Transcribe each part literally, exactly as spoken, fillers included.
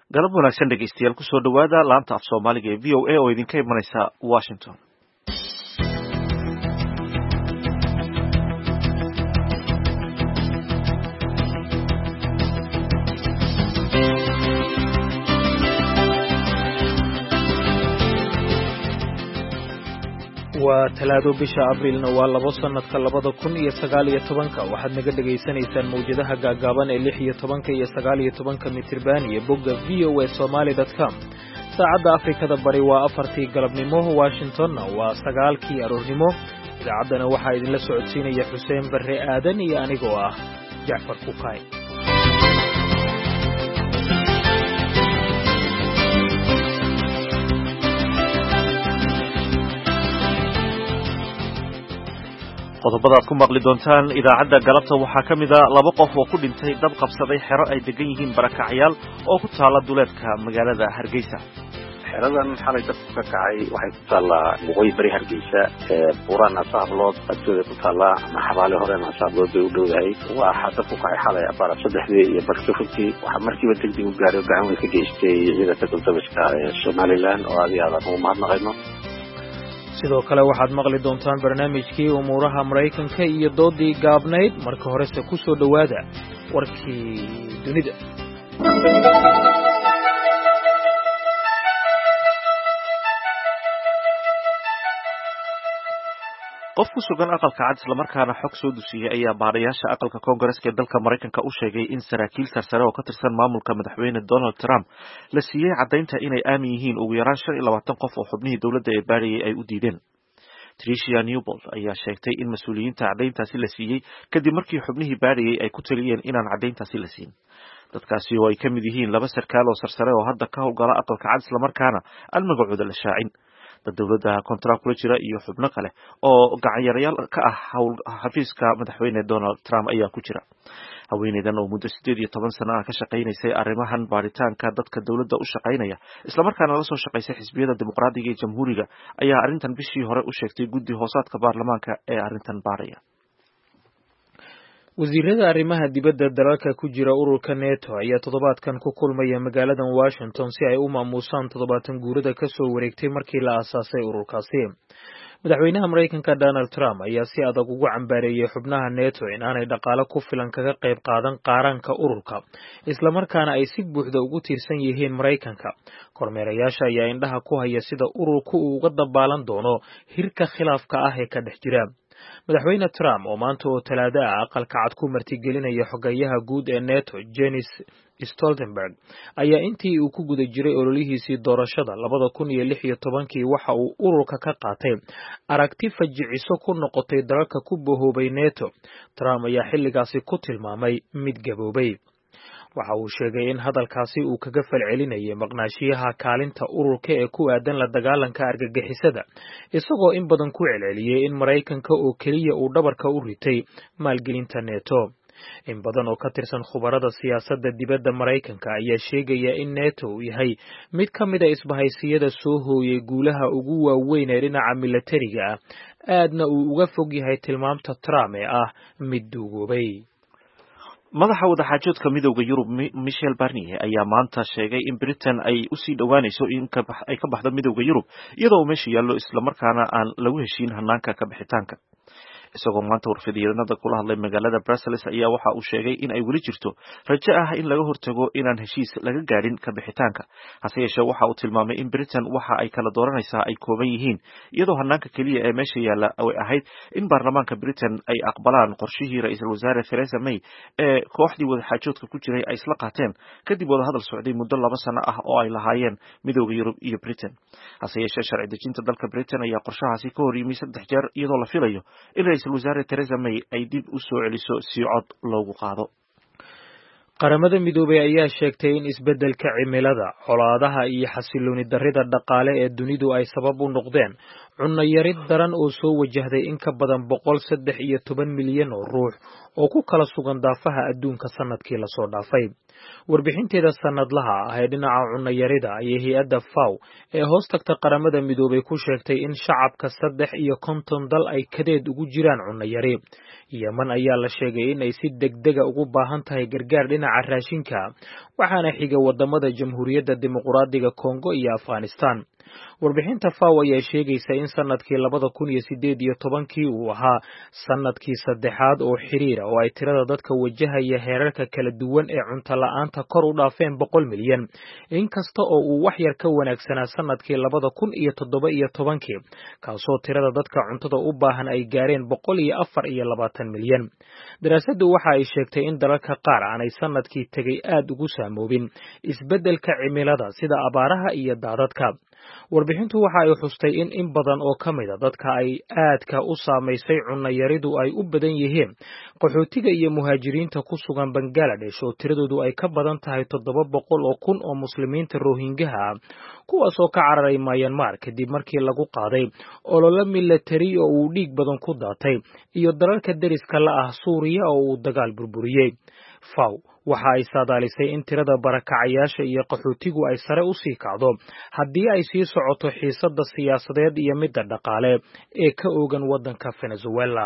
galab wanaagsan dhegeystayaal ku soo dhawaada laanta af Soomaaliga ee V O A oo idinka imanaysa Washington. waa talaado bisha abriilna waa labo sanadka labada kun iyo sagaal iyo tobanka waxaad naga dhegaysanaysaan mawjadaha gaagaaban ee lix iyo tobanka iyo sagaal iyo tobanka mitirban iyo bogga v o a somali dot com. saacadda afrikada bari waa afartii galabnimo, washingtonna waa sagaalkii aroornimo. idaacaddana waxaa idinla socodsiinaya xuseen barre aadan iyo anigoo ah jacfar kukaay. qodobada aad ku maqli doontaan idaacadda galabta waxaa ka mid a laba qof oo ku dhintay dab qabsaday xero ay degan yihiin barakacyaal oo ku taala duleedka magaalada Hargeysa. xeradan xalay dabku ka kacay waxay ku taallaa waqooyi bari Hargeysa ee buuraan asaablood agtooda ku taallaa ama xabaale horena asaablood bay u dhowdahay. waa xadab ku kacay xalay abaara saddexdii iyo barkii runtii waxaa markiiba degdeg u gaaray gacan weyn ka geystay ciidanka dultabiska ee Somaliland oo aad iyo aad ugu mahadnaqayno. sidoo kale waxaad maqli doontaan barnaamijkii umuuraha Maraykanka iyo doodii gaabnayd. marka horese ku soo dhawaada warkii dunida. qof ku sugan aqalka cad isla markaana xog soo dusiyay ayaa baadhayaasha aqalka Koongareeska ee dalka Maraykanka u sheegay in saraakiil sarsare oo ka tirsan maamulka madaxweyne Donald Trump la siiyay caddaynta inay aamin yihiin ugu yaraan shan iyo labaatan qof oo xubnihii dowladda ee baadhayay ay u diideen. Tricia Newbold ayaa sheegtay in mas'uuliyiinta caddayntaasi la siiyay kadib markii xubnihii baadhayay ay ku taliyeen inaan caddayntaasi la siin. dadkaasi oo ay ka mid yihiin laba sarkaal oo sarsare oo hadda ka howlgala aqalka cad isla markaana aan magacooda la shaacin. dad dowladda kontarak kula jira iyo xubno kale oo gacanyarayaal ka ah xafiiska madaxweyne Donald Trump ayaa ku jira. haweeneydan oo muddo sideed iyo toban sano ah ka shaqaynaysay arrimahan baaritaanka dadka dowladda u shaqaynaya isla markaana la soo shaqaysay xisbiyada dimuqraadiga iyo jamhuuriga ayaa arrintan bishii hore u sheegtay guddi hoosaadka baarlamaanka ee arrintan baaraya. wasiirada arrimaha dibadda dalalka ku jira ururka NATO ayaa toddobaadkan ku kulmaya magaalada Washington si ay u maamuusaan toddobaatan guurada ka soo wareegtay markii la aasaasay ururkaasi. madaxweynaha Maraykanka Donald Trump ayaa si adag ugu cambaareeyay xubnaha NATO in aanay dhaqaale ku filan kaga qayb qaadan qaaranka ururka isla markaana ay si buuxda ugu tiirsan yihiin Maraykanka. kormeerayaasha ayaa indhaha ku haya sida ururku uu uga dabaalan doono hirka khilaafka ah ee ka dhex jira. madaxweyne Trump oo maanta oo talaado ah aqalka cad ku martigelinaya xogayaha guud ee NATO Jens Stoltenberg ayaa intii uu ku guda jiray ololihiisii doorashada labada kun iyo lix iyo tobankii waxa uu ururka ka qaatay aragti fajiciso ku noqotay dalalka ku bohoobay NATO. Trump ayaa xilligaasi ku tilmaamay mid gaboobay. waxa uu sheegay in hadalkaasi uu kaga falcelinayay maqnaashiyaha kaalinta ururka ee ku aadan la dagaalanka argagixisada, isagoo in badan ku celceliyay in Maraykanka oo keliya uu dhabarka u ritay maalgelinta NATO. in badan oo ka tirsan khubarada siyaasadda dibadda Maraykanka ayaa sheegaya in NATO uu yahay mid ka mid a isbahaysiyada soo hooyay guulaha ugu waaweyn ee dhinaca milatariga ah, aadna uu uga fog yahay tilmaamta Trump ee ah mid duugoobay. madaxa wadaxaajoodka midowda Yurub Michel Barnier ayaa maanta sheegay in Britain ay u sii dhawaanayso in ay ka baxdo midowda Yurub iyadoo meesha yaallo isla markaana aan lagu heshiin hanaanka ka bixitaanka. isagoo maanta warfidiyeenada kula hadlay magaalada Brussels ayaa waxa uu sheegay in ay weli jirto rajo ah in laga hortago inaan heshiis laga gaarin ka bixitaanka. hase yeeshee waxa uu tilmaamay in Britain waxa ay kala dooranaysaa ay kooban yihiin, iyadoo hanaanka keliya ee meesha yaalla ay ahayd in baarlamaanka Britain ay aqbalaan qorshihii ra'iisul wasaare Theresa May ee kooxdii wadaxaajoodka ku jiray ay isla qaateen kadib wada hadal socday muddo laba sano ah oo ay lahaayeen midowda Yurub iyo Britain. hase yeeshee sharci dejinta dalka Britain ayaa qorshahaasi ka hor yimi saddex jeer iyadoo la filayo in ra'iisul wasaare Theresa May ay dib u soo celiso si cod loogu qaado. qaramada midoobay ayaa sheegtay in isbeddelka cimilada, colaadaha iyo xasilooni darrida dhaqaale ee dunidu ay sabab u noqdeen cunno yari daran oo soo wajahday in ka badan boqol saddex iyo toban milyan oo ruux oo ku kala sugan daafaha adduunka sanadkii lasoo dhaafay. Warbixinteeda sanadlaha ah ee dhinaca cunno yarida ayay hay-adda faw ee hoos tagta qaramada midoobay ku sheegtay in shacabka saddex iyo konton dal ay kadeed ugu jiraan cunno yari. Yemen ayaa la sheegay in ay si degdega ugu baahan tahay gargaar dhinaca raashinka, waxaana xiga wadamada Jamhuuriyadda Dimuqraadiga Kongo iyo Afghanistan. Warbixinta faw ayaa sheegaysa in sanadkii labada kun iyo sideed iyo tobankii uu ahaa sanadkii saddexaad oo xiriira oo ay tirada dadka wajahaya heerarka kala duwan ee cunto la'aanta kor u dhaafeen boqol milyan, inkasta oo uu wax yar ka wanaagsanaa sanadkii labada kun iyo toddoba iyo tobankii, kaasoo tirada dadka cuntada u baahan ay gaareen boqol iyo afar iyo labaatan milyan. Daraasaddu waxa ay sheegtay in dalalka qaar aanay sanadkii tegay aad ugu saamoobin isbeddelka cimilada sida abaaraha iyo daadadka. Warbixintu waxa ay xustay in in badan oo ka mid a dadka ay aadka u saamaysay cunno yaridu ay u badan yihiin qaxootiga iyo muhaajiriinta ku sugan Bangladesh oo tiradoodu ay ka badan tahay toddoba boqol oo kun oo muslimiinta Rohingya ah, kuwaas oo ka cararay Myanmar kadib markii lagu qaaday olole militari oo uu dhiig badan ku daatay, iyo dalalka deriska la ah Suuriya oo uu dagaal burburiyey. Faw waxa ay saadaalisay in tirada barakacayaasha iyo qaxootigu ay sare u sii kacdo haddii ay sii socoto xiisadda siyaasadeed iyo midda dhaqaale ee ka oogan waddanka Venezuela.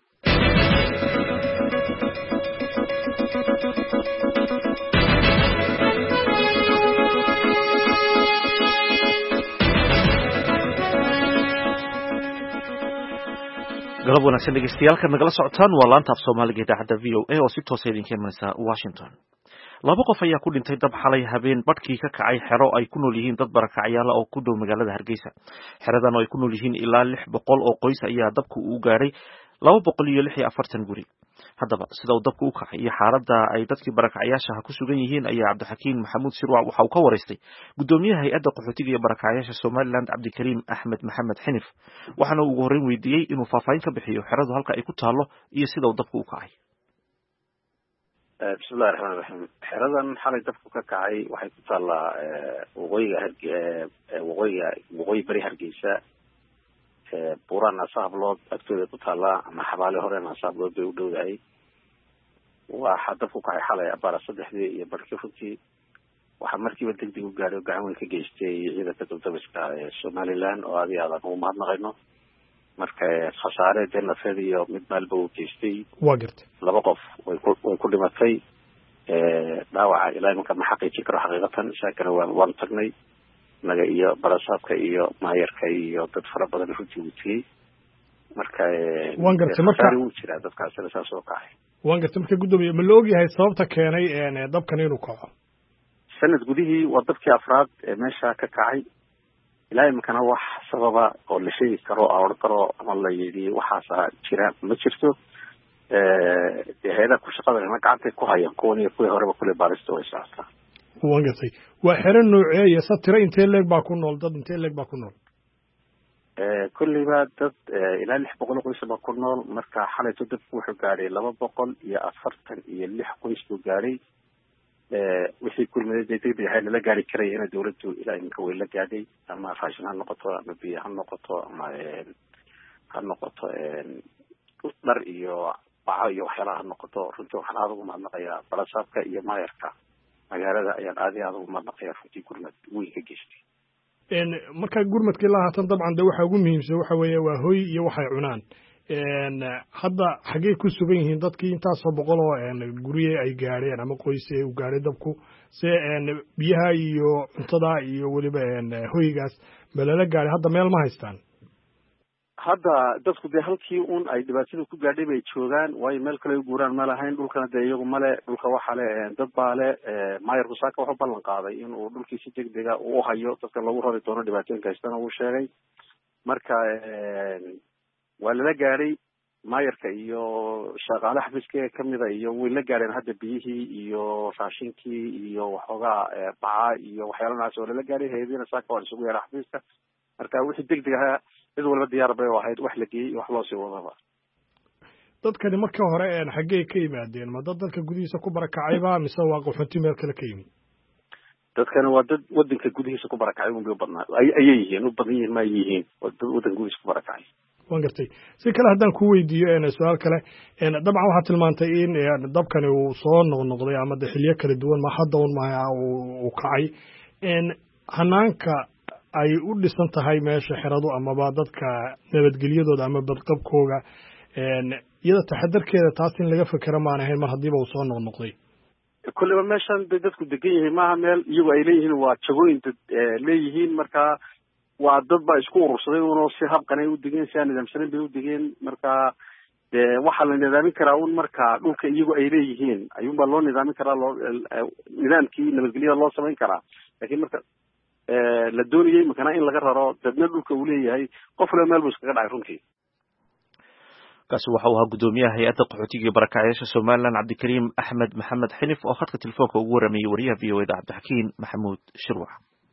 galab wanaagsan dhegeystayaal nagala socotaan waa laanta af Soomaaliga idaacadda V O A oo si toos ah idinka imanaysa Washington. Laba qof ayaa ku dhintay dab xalay habeen badhkii ka kacay xero ay ku nool yihiin dad barakacyaal oo ku dhow magaalada Hargeysa. Xeradan oo ay ku nool yihiin ilaa lix boqol oo qoys ayaa dabku u gaaray laba boqol iyo lix iyo afartan guri. Haddaba sida uu dabku u kacay iyo xaaladda ay dadkii barakacyaasha ku sugan yihiin ayaa Cabdixakiin Maxamuud Sirwac waxa uu ka wareystay gudoomiyaha hay'adda qaxootiga iyo barakacyaasha Somaliland Cabdikariim Axmed Maxamed Xinif, waxaana uu ugu horreyn weydiiyey inuu faahfaahin ka bixiyo xeradu halka ay ku taalo iyo sida uu dabku u kacay. bismillahi raxmaani raxiim. xeradan xalay dabku ka kacay waxay ku taallaa waqooyiga waqooyiga waqooyi bari Hargeysa, buuraan asaablood agtooda ku taallaa ama xabaale horena asaablood bay u dhowdahay. waxaa dabku kacay xalay abaara saddexdii iyo barkii runtii waxaa markiiba degdeg u gaadhay oo gacan weyn ka geystay ciidanka dabdabiska ee Somaliland oo aad iyo aad aan ugu mahadnaqayno. marka khasaare dee nafeed iyo mid maalba uu geystay. waa gartay laba qof way ku way ku dhimatay. dhaawaca ilaa imanka ma xaqiijin karo xaqiiqatan, saakana waan waan tagnay naga iyo barasaabka iyo maayarka iyo dad fara badan runtii uu tiyey. marka waan gartay marka uu jiraa dadkaasina saas oo kacay. waan gartay marka gudoomiye ma la ogyahay sababta keenay dabkan inuu kaco? sanad gudihii waa dabkii afraad ee meesha ka kacay. ilaa imankana wax sababa oo la sheegi karo oo karo ama la yidhi waxaasa jira ma jirto. dee hay'adaha ku shaqada leh gacantay ku hayaan kuwan iyo kuwii horeba kule baarista way socotaa. waan gartay waa xero noocee iyo satira intee leeg baa ku nool, dad intee leeg baa ku nool? kulliba dad ilaa lix boqol oo qoys baa ku nool. marka xalayto dabku wuxuu gaadhay laba boqol iyo afartan iyo lix qoys buu gaadhay. wixii kulmiday dee degdeg ahay lala gaari karaya ina dawladdu ilaa iminka way la gaadhay, ama raashin ha noqoto ama biyo ha noqoto ama ha noqoto dhar iyo baco iyo waxyaalaha ha noqoto. runtii waxaan aada ugu mahadnaqayaa barasaabka iyo maayarka magaalada ayaan aad iyo aada ugu mahadnaqayaa runtii gurmad weyn ka geystay. marka gurmadkii la haatan dabcan de waxa ugu muhiimsan waxa weeye waa hoy iyo waxay cunaan. hadda xaggee ku sugan yihiin dadkii intaasoo boqol oo gurye ay gaadheen ama qoyse u gaadhay dabku, se biyaha iyo cuntada iyo weliba hoygaas ma lala gaadhay? hadda meel ma haystaan? hadda dadku dee halkii un ay dhibaatada ku gaadhay bay joogaan, waayo meel kale u guuraan ma lahayn. dhulkana dee iyagu male, dhulka waxaa le dad baa le. maayarku saaka wuxuu ballan qaaday inuu dhulkii si degdega uu hayo dadka lagu rari doono dhibaatooyinka haystana uu sheegay. marka waa lala gaadhay. maayarka iyo shaqaale xafiiska kamida iyo way la gaadheen hadda biyihii iyo raashinkii iyo waxoogaa baca iyo waxyaala noocaas oo lala gaadhay. hayadiina saaka waa isugu yeera xafiiska. marka wixii degdeg ahaa cid walba diyaar bay u ahayd, wax la geeyey wax loo sii wadaba. dadkani marka hore xaggee ka yimaadeen? ma dad dalka gudihiisa ku barakacayba mise waa qaxoonti meel kale ka yimid? dadkana waa dad wadanka gudihiisa ku barakacay un bay u badnaa ayay yihiin u badan yihiin ma yihiin waa dad wadanka gudihiisa ku barakacay waan gartay si kale haddaan ku weydiiyo een su'aal kale een dabcan waxaad tilmaantay in dabkani uu soo noqnoqday ama de xilliyo kala duwan ma hadda un ma uu kacay een hanaanka ay u dhisan tahay meesha xeradu amaba dadka nabadgelyadooda ama badqabkooga een iyada taxadarkeeda taas in laga fikiro maan ahayn mar haddiiba uu soo noqnoqday kulliba meeshan bay dadku degan yihiin maaha meel iyagu ay leeyihiin waa jagooyin dad leeyihiin markaa waa dad baa isku urursaday unoo si habqanay u degeen si aan nidaamsanayn bay u degeen markaa dee waxaa la nidaamin karaa un markaa dhulka iyagu ay leeyihiin ayuunbaa loo nidaamin karaa loo nidaamkii nabadgelyada loo samayn karaa laakiin marka la doonayay makana in laga raro dadna dhulka uu leeyahay qof le meel buu iskaga dhacay runtii kaasi waxa uu ahaa guddoomiyaha hay-adda qaxootiga iyo barakacyaasha somalilan cabdikariim axmed maxamed xinif oo khadka telefoonka ugu waramayey wariyaha v o eda cabdixakiin maxamuud shirwax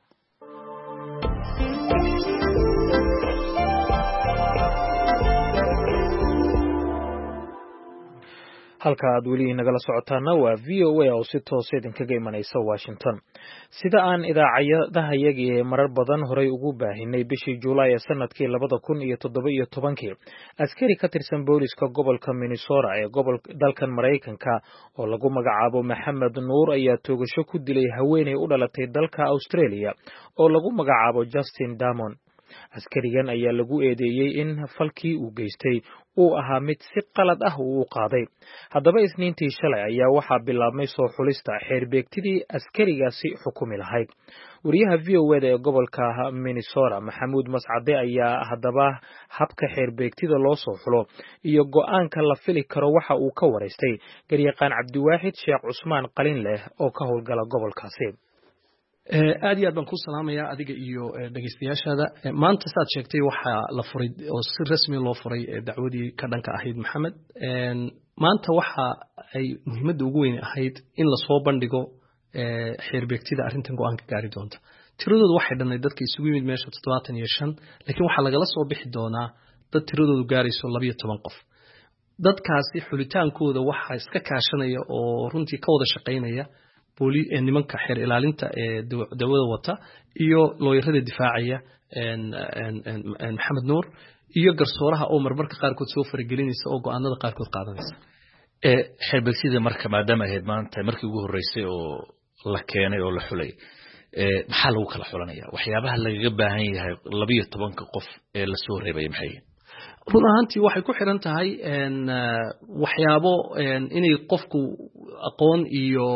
halka aad weli nagala socotaana waa v o a oo si toos idinkaga imanaysa Washington sida aan idaacadahayaga ee marar badan horay ugu baahinay bishii Juulaay ee sanadkii labada kun iyo toddoba iyo tobankii askari ka tirsan booliska gobolka Minnesota ee gobolka dalkan Mareykanka oo lagu magacaabo Maxamed Nuur ayaa toogasho ku dilay haweeney u dhalatay dalka Australia oo lagu magacaabo Justin Damon askarigan ayaa lagu eedeeyay in falkii uu geystay uu ahaa mid si qalad ah uu u qaaday haddaba isniintii shalay ayaa waxaa bilaabmay soo xulista xeerbeegtidii askarigaasi xukumi lahayd wariyaha v o eda ee gobolka Minnesota Maxamuud Mascade ayaa haddaba habka xeerbeegtida loo soo xulo iyo go'aanka la fili karo waxa uu ka wareystay garyaqaan Cabdiwaaxid Sheekh Cusmaan Qalin leh oo ka howlgala gobolkaasi aad iyo aad baan ku salaamayaa adiga iyo dhageystayaashaada maanta saad sheegtay waxaa la furay oo si rasmi loo furay dacwadii ka dhanka ahayd maxamed maanta waxa ay muhiimadda ugu weyn ahayd in la soo bandhigo xeerbeegtida arrintan go'aan ka gaari doonta tiradoodu waxay dhanay dadka isugu yimid meesha toddobaatan iyo shan laakiin waxaa lagala soo bixi doonaa dad tiradoodu gaarayso labiyo toban qof dadkaasi xulitaankooda waxaa iska kaashanaya oo runtii ka wada shaqaynaya nimanka xeer ilaalinta ee dawada wata iyo looyarada difaacaya maxamed nuur iyo garsooraha oo marmarka qaarkood soo faragelinaysa oo go'aanada qaarkood qaadanaysa xeerbeegtida marka maadaama ahayd maanta markii ugu horreysay oo la keenay oo la xulay maxaa lagu kala xulanaya waxyaabaha lagaga baahan yahay labiyo tobanka qof ee la soo reebay maxay run ahaantii waxay ku xiran tahay waxyaabo inay qofku aqoon iyo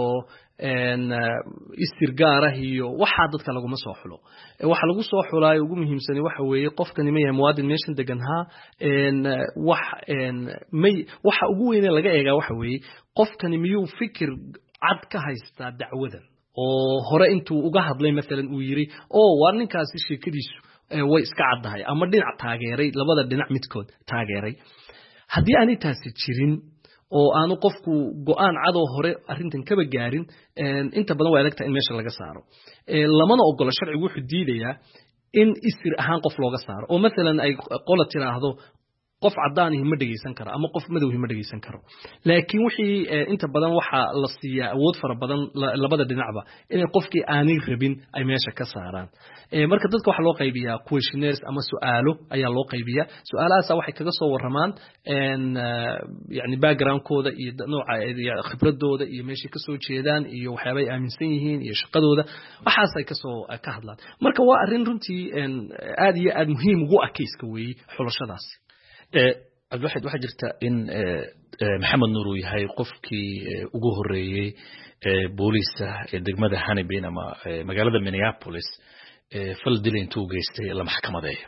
istirgaarah iyo waxa dadka laguma soo xulo waxa lagu soo xulaayo ugu muhiimsan waxa weeye qofkani ma yahay muwaadin meeshan degan ha een wax een may waxa ugu weyn ee laga eegaa waxa weeye qofkani miyuu fikir cad ka haystaa dacwadan oo hore intuu uga hadlay mesela uu yiri oo waa ninkaasi sheekadiisu way iska caddahay ama dhinac taageeray labada dhinac midkood taageeray haddii aan intaasi jirin oo aanu qofku go'aan cad oo hore arrintan kaba gaarin inta badan waa elegta in meesha laga saaro lamana ogolo sharcigu wuxuu diidayaa in isir ahaan qof looga saaro oo mesela ay qola tiraahdo qof cadaan ah ma dhageysan karo ama qof madow ah ma dhageysan karo laakiin wixii inta badan waxa la siiyaa awood fara badan labada dhinacba in qofkii aanay rabin ay meesha ka saaraan ee marka dadka waxa loo qaybiyaa questionnaires ama su'aalo ayaa loo qaybiyaa su'aalahaas waxay kaga soo waramaan een yani background kooda iyo nooca khibradooda iyo meesha ka soo jeedaan iyo waxyaabo ay aaminsan yihiin iyo shaqadooda waxaas ay ka soo ka hadlaan marka waa arrin runtii aad iyo aad muhiim ugu ah kiiska weey xulashadaas cabdiwaxid waxaa jirta in maxamed nuur uu yahay qofkii ugu horeeyey booliska ee degmada Hannibal ama magaalada Minneapolis fal dil intuu geystay la maxkamadeeyo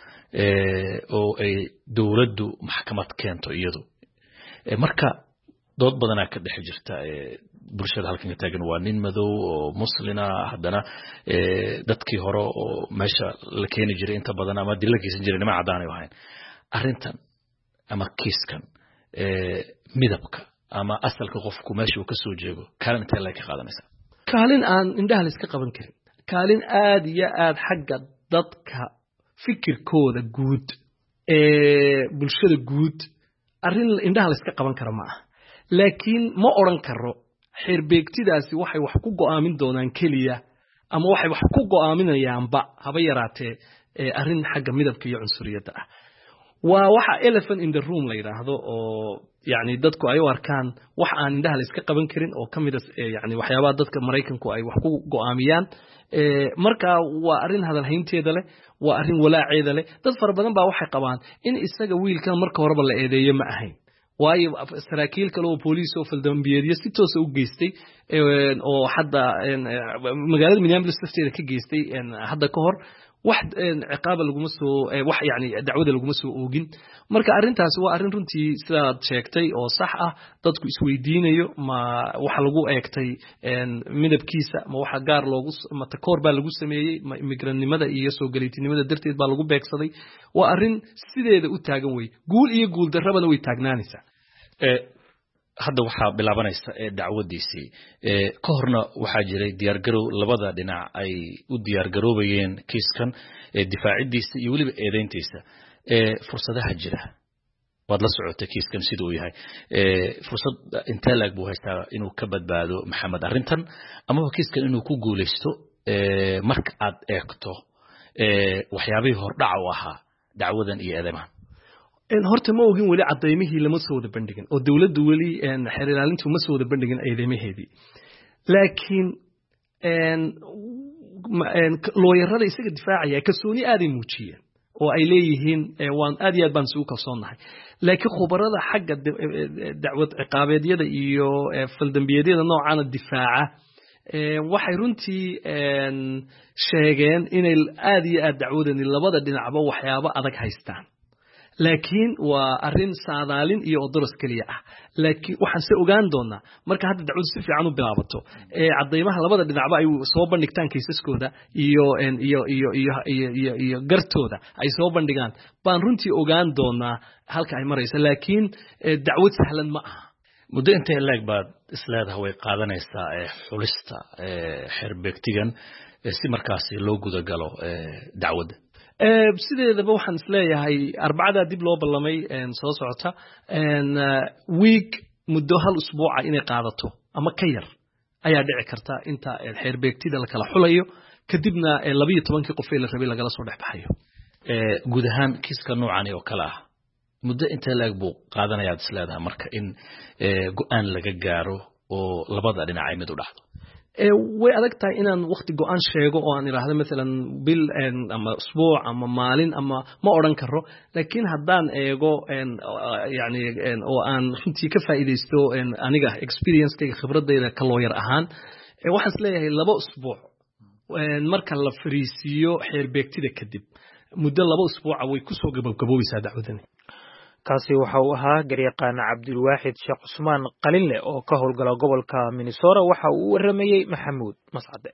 oo ay dawladdu maxkamad keento iyadu marka dood badanaa ka dhex jirta bulshada halkan ka taagan waa nin madow oo muslina haddana dadkii hore oo meesha la keeni jiray inta badan ama dil la geysan jiray nima cadaan ay ahayn arrintan ama kiiskan midabka ama asalka qofku meesha uu ka soo jeego kaalin intee la ka qaadanaysa kaalin aan indhaha la iska qaban karin kaalin aad iyo aad xagga dadka fikirkooda guud ee bulshada guud arrin indhaha la iska qaban kara ma aha laakiin ma oran karo xirbeegtidaasi waxay wax ku go'aamin doonaan kaliya ama waxay wax ku go'aaminayaanba haba yaraatee arrin xagga midabka iyo cunsuriyadda ah waa waxa elephant in the room la yiraahdo oo yani dadku ay u arkaan wax aan indhaha la iska qaban karin oo kamid ah yani waxyaabaha dadka Mareykanku ay wax ku go'aamiyaan ee marka waa arrin hadal haynteeda leh waa arrin walaaceeda leh dad fara badan baa waxay qabaan in isaga wiilkan marka horeba la eedeeyo ma ahayn waayo saraakiil kale oo booliis oo faldambiyeedyo si toos ah u geystay oo hadda magaalada Minneapolis lafteeda ka geystay hadda ka hor wax ciqaab lagu ma soo wax yaani dacwada lagu ma soo oogin marka arintaas waa arin runtii sidaad sheegtay oo sax ah dadku isweydiinayo ma waxa lagu eegtay midabkiisa ma waxa gaar loogu ma takoor baa lagu sameeyay ma immigrantnimada iyo soo galiitinimada darteed baa lagu beegsaday waa arin sideeda u taagan way guul iyo guul darrabana way taagnaanaysaa ee hadda waxa bilaabanaysa ee dacwadiisii ee ka horna waxa jiray diyaar garow labada dhinac ay u diyaar garoobayeen kiiskan ee difaacidiisa iyo waliba eedeyntiisa ee fursadaha jira wad la socotay kiiskan sidoo yahay ee fursad inta laag buu haystaa inuu ka badbaado Maxamed arintan ama kiiskan inuu ku guuleysto ee marka aad eegto ee waxyaabihii hordhac u ahaa dacwadan iyo eedeymaha in horta ma ogin wali cadeymihii lama soo wada bandhigin oo dawladdu wali in xiriiraalintu ma soo wada bandhigin eedeymaheedii laakiin een looyarada isaga difaacaya kalsooni aad ay muujiyeen oo ay leeyihiin waan aad iyo aad baan soo kalsoonahay laakiin khubarada xagga dacwad ciqaabeedyada iyo faldambiyeedyada noocan difaaca waxay runtii sheegeen inay aad iyo aad dacwadani labada dhinacba waxyaabo adag haystaan laakiin waa arin saadaalin iyo odoros kaliya ah laakiin waxaan se ogaan doonaa marka hadda dacwadu si fiican u bilaabato ee cadeymaha labada dhinacba ay soo bandhigtaan kiisaskooda iyo iyo iyo iyo iyo gartooda ay soo bandhigaan baan runtii ogaan doonaa halka ay marayso laakiin dacwad sahlan ma aha muddo intee laag baad isleedahay way qaadanaysaa ee xulista ee xirbeegtigan si markaas loo guda galo dacwadda ee sideedaba waxaan isleeyahay arbacada dib loo ballamay een soo socota een week muddo hal usbuuca inay qaadato ama ka yar ayaa dhici karta inta xeerbeegtida la kala xulayo kadibna laba iyo toban qof ee la rabay laga soo dhaxbaxayo ee guud ahaan kiiska noocan oo kala ah muddo intee laag buu qaadanayaa isleedahay marka in go'aan laga gaaro oo labada dhinac ay mid u dhaxdo ee way adag tahay inaan waqti go'aan sheego oo aan iraahdo mesela bil ama usbuuc ama maalin ama ma oran karo laakiin haddaan eego yani oo aan runtii ka faa'iideysto aniga experience-kayga khibradayda ka lawyer ahaan waxaan isleeyahay laba usbuuc marka la fariisiyo xeerbeegtida kadib muddo laba usbuuca way ku soo gabagaboobaysaa dacwadani kaasi waxa uu ahaa garyaqaan Cabdulwaaxid Sheekh Cusmaan Qalinle oo ka howlgala gobolka Minnesota waxa uu waramayay Maxamuud Mascade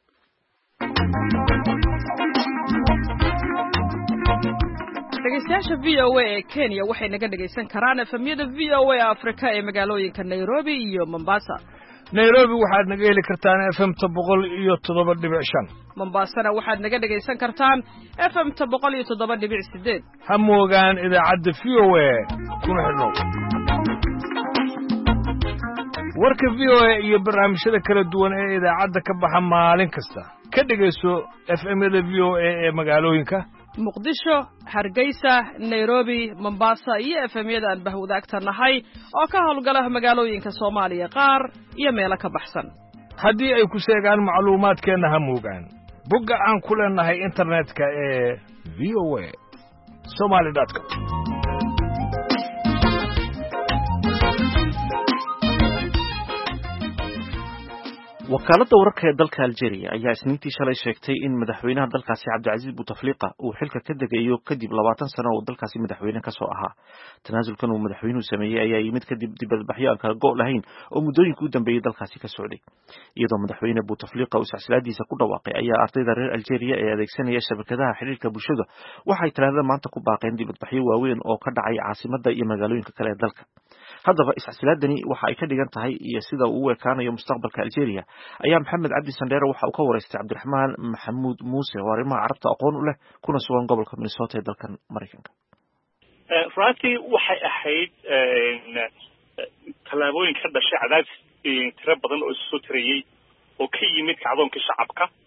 dhegeystayaasha V O A ee Kenya waxay naga dhageysan karaan efemyada V O A Africa ee magaalooyinka Nairobi iyo Mombasa Nairobi waxaad naga heli kartaan F M boqol iyo toddoba dhibic shan Mombasana waxaad naga dhageysan kartaan F M boqol iyo toddoba dhibic sideed ha moogaan idaacadda V O A kuna xidhnow warka V O A iyo barnaamijyada kala duwan ee idaacadda ka baxa maalin kasta ka dhageyso F M-yada V O A ee magaalooyinka Muqdisho, Hargeysa, Nairobi, Mombasa iyo F M-yada aan bahwadaagtanahay oo ka howlgala magaalooyinka Soomaaliya qaar iyo meelo ka baxsan haddii ay ku sheegaan macluumaadkeena ha moogaan bogga aan ku leenahay internetka ee v o a somali dot com wakaaladda wararka ee dalka Algeria ayaa isniintii shalay sheegtay in madaxweynaha dalkaasi Cabdulaziz Bouteflika uu xilka ka degayo kadib labaatan sano oo dalkaasi madaxweyne ka soo ahaa tanaasulkan uu madaxweynuhu sameeyay ayaa yimid kadib dibadbaxyo aan kala go' lahayn oo muddooyinkii u dambeeyay dalkaasi ka socday iyadoo madaxweyne Bouteflika uu silsiladiisa ku dhawaaqay ayaa ardayda reer Algeria ee adeegsanaya shabakadaha xiriirka bulshada waxay talaadada maanta ku baaqeen dibadbaxyo waaweyn oo ka dhacay caasimadda iyo magaalooyinka kale ee dalka haddaba iscasilaadani waxa ay ka dhigan tahay iyo sida uu u ekaanayo mustaqbalka Algeria ayaa Maxamed Cabdi Sandheere waxa uu ka wareystay Cabdiraxmaan Maxamuud Muuse oo arrimaha carabta aqoon u leh kuna sugan gobolka Minnesota ee dalkan Mareykanka runtii waxay ahayd tallaabooyin ka dhashay cadaadis tiro badan oo isu tirayay oo ka yimid kacdoonkii shacabka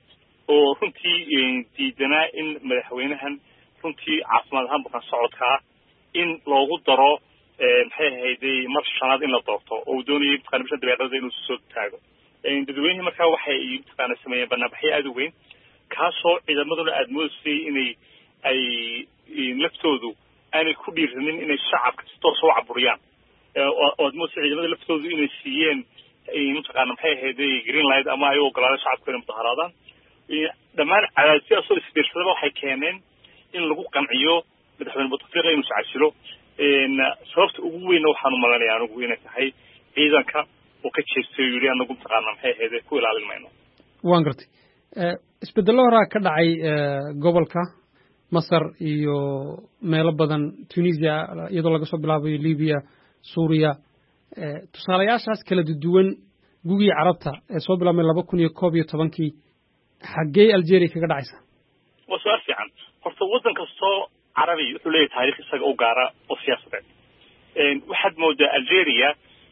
oo runtii diidanaa in madaxweynahan runtii caafimaad ahaan bukaan socodkaa in loogu daro maxay ahayday mar shanaad in la doorto oo uu doonayay mataqana bisha dabeecada inuu soo taago dadweynihii markaa waxay mataqaana sameeyeen banaanbaxyo aada u weyn kaasoo ciidamaduna aada moodaysay inay ay laftoodu aanay ku dhiiranin inay shacabka si toos u caburiyaan oo aada moodaysay ciidamada laftoodu inay siiyeen mataqaana maxay ahayday green light ama ay u ogolaadeen shacabku inay mudaharaadaan dhammaan cadaadisyaasoo isbiirsadaba waxay keeneen in lagu qanciyo madaxweyne bouteflika inuu iscasilo sababta ugu weynna waxaan umalanaya anigu inay tahay ciidanka oo ka jeestay yidhi anagu mataqaana maxay ahayd ku ilaalin mayno waan gartay isbedello horaa ka dhacay gobolka masar iyo meelo badan tunisia iyadoo laga soo bilaabayo libiya suuriya tusaalayaashaas kala duwan gugii carabta ee soo bilaabmay laba kun iyo koob iyo tobankii xaggee algeria kaga dhacaysa waa su-aal fiican horta waddan kastoo carabi wuxuu leeyahay taarikh isaga u gaara oo siyaasadeed waxaad moodaa algeria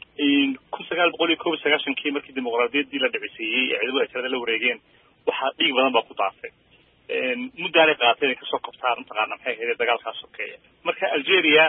kun sagaal boqol iyo koob iyo sagaashankii markii dimuqraadiyaddii la dhiciseeyey ee ciidamada tirada la wareegeen waxaa dhiig badan baa ku daafay muddaanay qaatay inay kasoo qabtaan mataqaana maxay ahayd dagaalkaas sokeeya marka algeria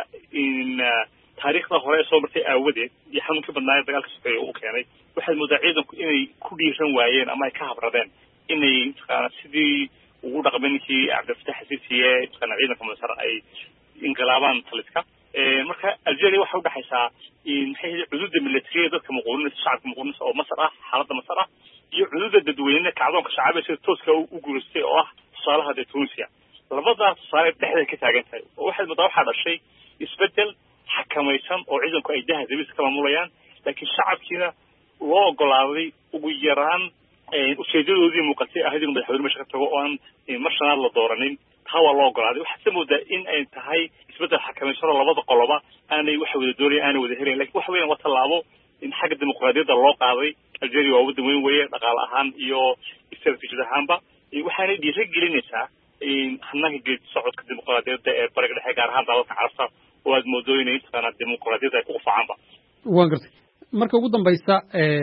taariikhda hore ee soo martay aawadeed iyo xanuunkii badnaaye dagaalka sokeeya uu keenay waxaad moodaa ciidanku inay ku dhiiran waayeen ama ay ka habradeen inay mataqaana sidii ugu dhaqmay ninkii cabdilfatax xasiisiye mataqaana ciidanka masar ay inqilaabaan taliska marka algeria waxay udhexaysaa maxay ahayd cududa militariya dadka muquuninaysa shacabka muquuninaysa oo masar ah xaaladda masar ah iyo cududa dadweyne kacdoonka shacabee sida tooska u guulaystay oo ah tusaalaha dee tunisia labadaas tusaale dhexday ka taagan tahay oo waxaad moodaa waxaa dhashay isbedel xakamaysan oo ciidanku ay daha dabisa ka maamulayaan laakiin shacabkiina loo ogolaaday ugu yaraan ujeedadoodii muuqatay ahayd inuu madaxweyne meesha ka tago oo aan mar shanaad la dooranin taa waa loo ogolaaday waxaad sa moodaa in ay tahay isbeddel xakamaysanoo labada qoloba aanay waxa wada doonaya aanay wada helayn lakin waxa weyan waa tallaabo in xagga dimuqraadiyadda loo qaaday algeria waa waddan weyn weeye dhaqaale ahaan iyo istaraatiijiyad ahaanba waxaanay dhiira gelinaysaa hanaanka geedi socodka dimuqraadiyadda ee bariga dhexe gaar ahaan dalalka carabta oo aad moodo inay mataqaana dimuqraadiyadda ay ku qufacaanba waan gartay marka ugu dambaysa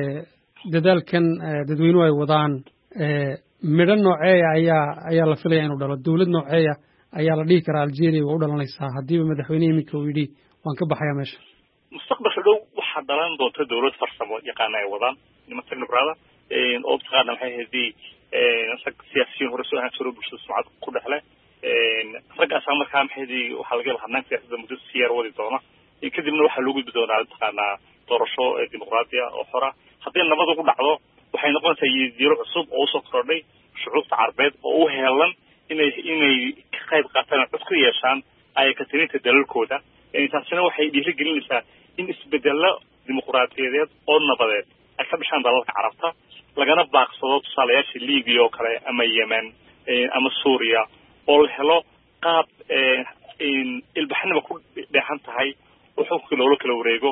dadaalkan dadweynuhu ay wadaan midho nooceeya ayaa ayaa la filaya inuu dhalo dawlad nooceeya ayaa la dhihi karaa algeria waa u dhalanaysaa haddiiba madaxweyne iminka uu yidhi waan ka baxayaa meesha mustaqbalka dhow waxaa dhalan doonta dawlad farsamo yaqaana ay wadaan niman technocrada oo mataqaana maxay ahaydii rag siyaasiyiin hore soo ahaan jiro bulshada sumcad ku dhexle raggaasaa markaa maxay ahaydii waxaa laga yaba hadnaanka siyaasadda muddo siyaar wadi doona kadibna waxaa loo gudbi doonaa mataqaanaa doorasho dimuqraadiya oo xora hadday nabad ugu dhacdo waxay noqonaysaa yidiiro cusub oo usoo kordhay shucuubta carbeed oo u heelan inay inay ka qayb qaataan cod ku yeeshaan ayakatininta dalalkooda taasina waxay dhiiri gelinaysaa in isbedelo dimuqraadiyadeed oo nabadeed ay ka dhashaan dalalka carabta lagana baaqsado tusaalayaasha libiya oo kale ama yemen ama suuriya oo la helo qaab ilbaxnima ku dheexan tahay oo xukunka loola kala wareego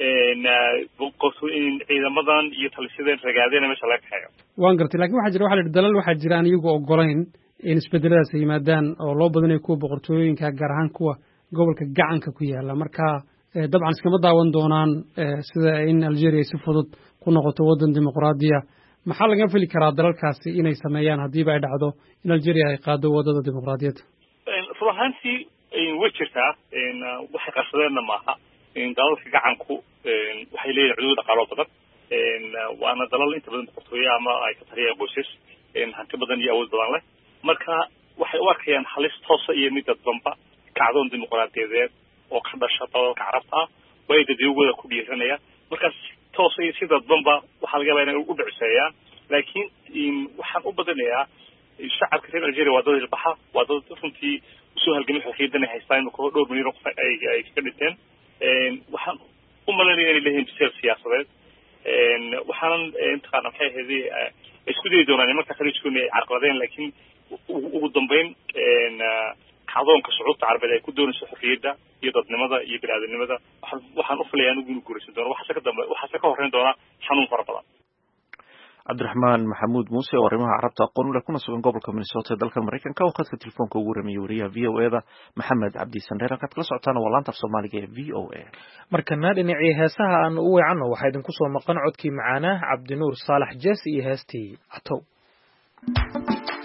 ciidamadan iyo talisyadeen ragaadeen meesha laga kaxeeyo waan gartay lakin waxaa jira waxa la yidhi dalal waxaa jiraan iyagoo ogolayn in isbedeladaas ay yimaadaan oo loo badanayo kuwa boqortooyooyinka gaar ahaan kuwa gobolka gacanka ku yaala marka dabcan iskama daawan doonaan sida in algeria si fudud ku noqoto waddan dimuqraadiya maxaa laga fili karaa dalalkaasi inay sameeyaan haddiiba ay dhacdo in algeria ay qaado waddada dimuqraadiyadda run ahaantii way jirtaa waxay qarsadeenna maaha dalalka gacanku waxay leeyihin cuduud dhaqaalo badan waana dalal inta badan boqortooye ama ay ka taliyaan qoysas hanti badan iyo awood badan leh marka waxay u arkayaan halis toosa iyo mid dadbanba kacdoon dimuqraadiyadeed oo ka dhasha dalalka carabta ah way dadiyogooda ku dhiiranayaan markaas toosa iyo si dadbanba waxaa laga yabaa inay u dhiciseeyaan laakiin waxaan u badinayaa shacabka reer algeria waa dad ilbaxa waa dad runtii usoo halgamay xorriyaddan ay haystaan imika dhowr milyan oo qof ay ka dhinteen waxaan u malanaya inay leeyihiin biseel siyaasadeed waxaanan mataqaana maxay ahayd isku dayi doonaan nimanka khaliijkoona ay carqaladeen laakiin ugu dambeyn kacdoonka shucuubta carbeed ay ku doonayso xorriyadda iyo dadnimada iyo bini-aadanimada waxaan waxaan u filaya anigu inuu guuraysan doono waxaase ka dambe waxaase ka horreyn doona xanuun fara badan cabdiraxmaan maxamuud muuse oo arrimaha carabta aqoon u leh kuna sugan gobolka minnesota ee dalka maraykanka oo khadka telefoonka ugu waramayay wariyaha v o e da maxamed cabdi sandheer halkaad kala socotaana waa laanta af soomaaliga ee v o a markana dhinacii heesaha aanu u weecanno waxaa idinku soo maqan codkii macaanaa cabdinuur saalax jees iyo heestii catow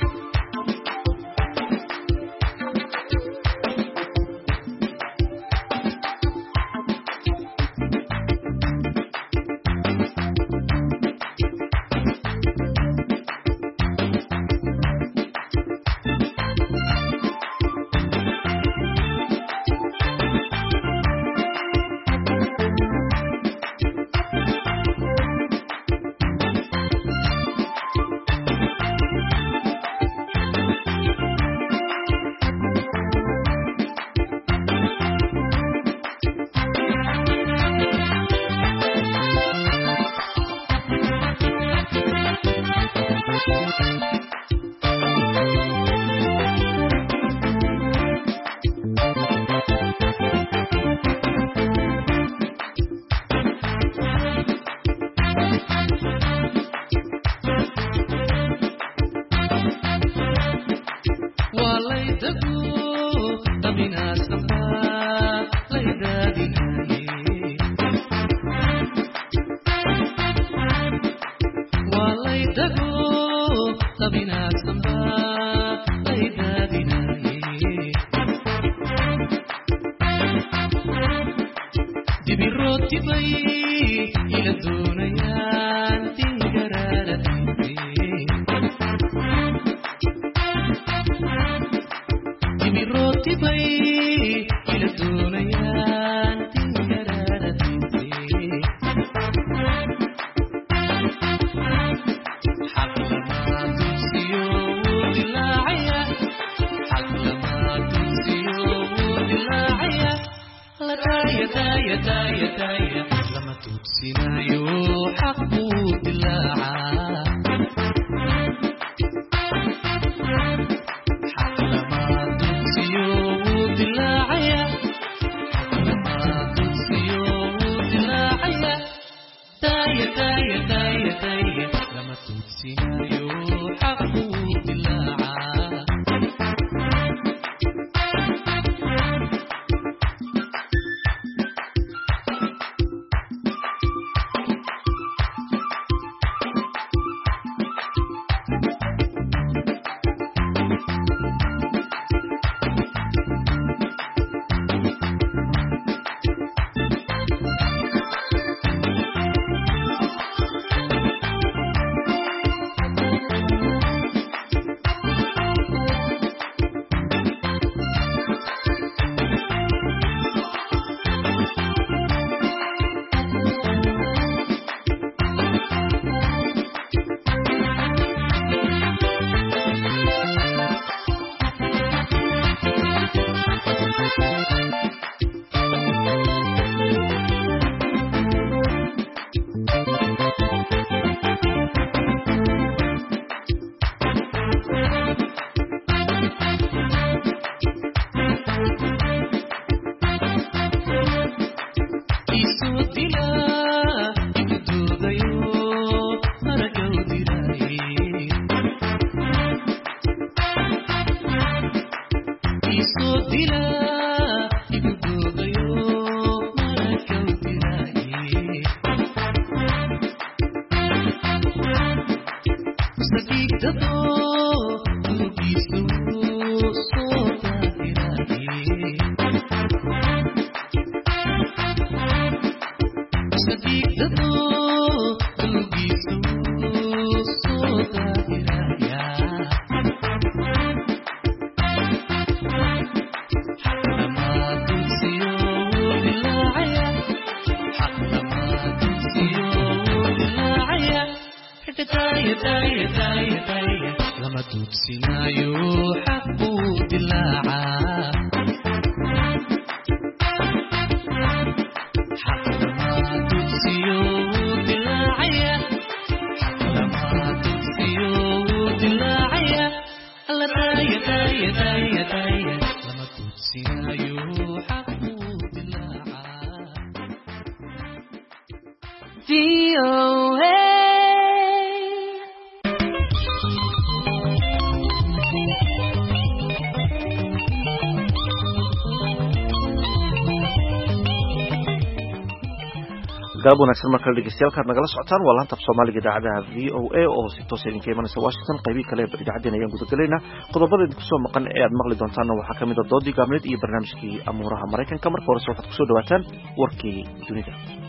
gaab wanaagsan marka dhegeystayaal nagala socotaan waa laanta Soomaaliga idaacadaha V O A oo si toos ah idinka imanaysa Washington qaybiga kale ee idaacadena ayaan guda galeynaa qodobada idinku soo maqan ee aad maqli doontaan waxaa kamid ah doodii gaabneed iyo barnaamijkii amuuraha Mareykanka marka hore waxaad ku soo dhawaataan warkii dunida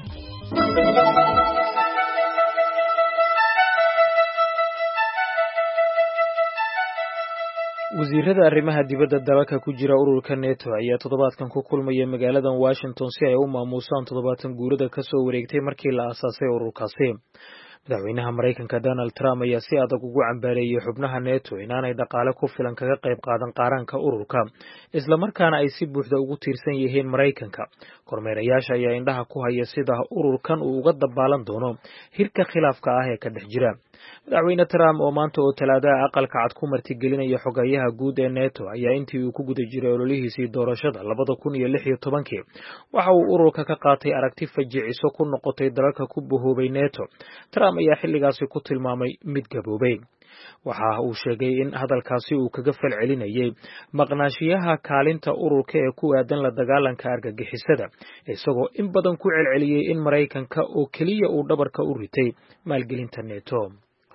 wasiirada arrimaha dibadda dalalka ku jira ururka NATO ayaa toddobaadkan ku kulmaya magaalada Washington si ay u maamuusaan toddobaatan guurada ka soo wareegtay markii la aasaasay ururkaasi. madaxweynaha Mareykanka Donald Trump ayaa si adag ugu cambaareeyay xubnaha NATO inaanay dhaqaale ku filan kaga qayb qaadan qaranka ururka isla markaana ay si buuxda ugu tiirsan yihiin Mareykanka. kormeerayaasha ayaa indhaha ku haya sida ururkan uu uga dabaalan doono hirka khilaafka ah ee ka dhex jira. madaxweyne Trump oo maanta oo talaadaha aqalka cad ku martigelinaya xogayaha guud ee NATO ayaa intii uu ku guda jiray ololihiisii doorashada labada kun iyo lix iyo tobankii waxa uu ururka ka qaatay aragti fajiciso ku noqotay dalalka ku bohoobay NATO. Trump ayaa xilligaasi ku tilmaamay mid gaboobay. waxa uu sheegay in hadalkaasi uu kaga falcelinayay maqnaashiyaha kaalinta ururka ee ku aadan la dagaalanka argagixisada isagoo in badan ku celceliyay in Mareykanka oo kaliya uu dhabarka u ritay maalgelinta NATO.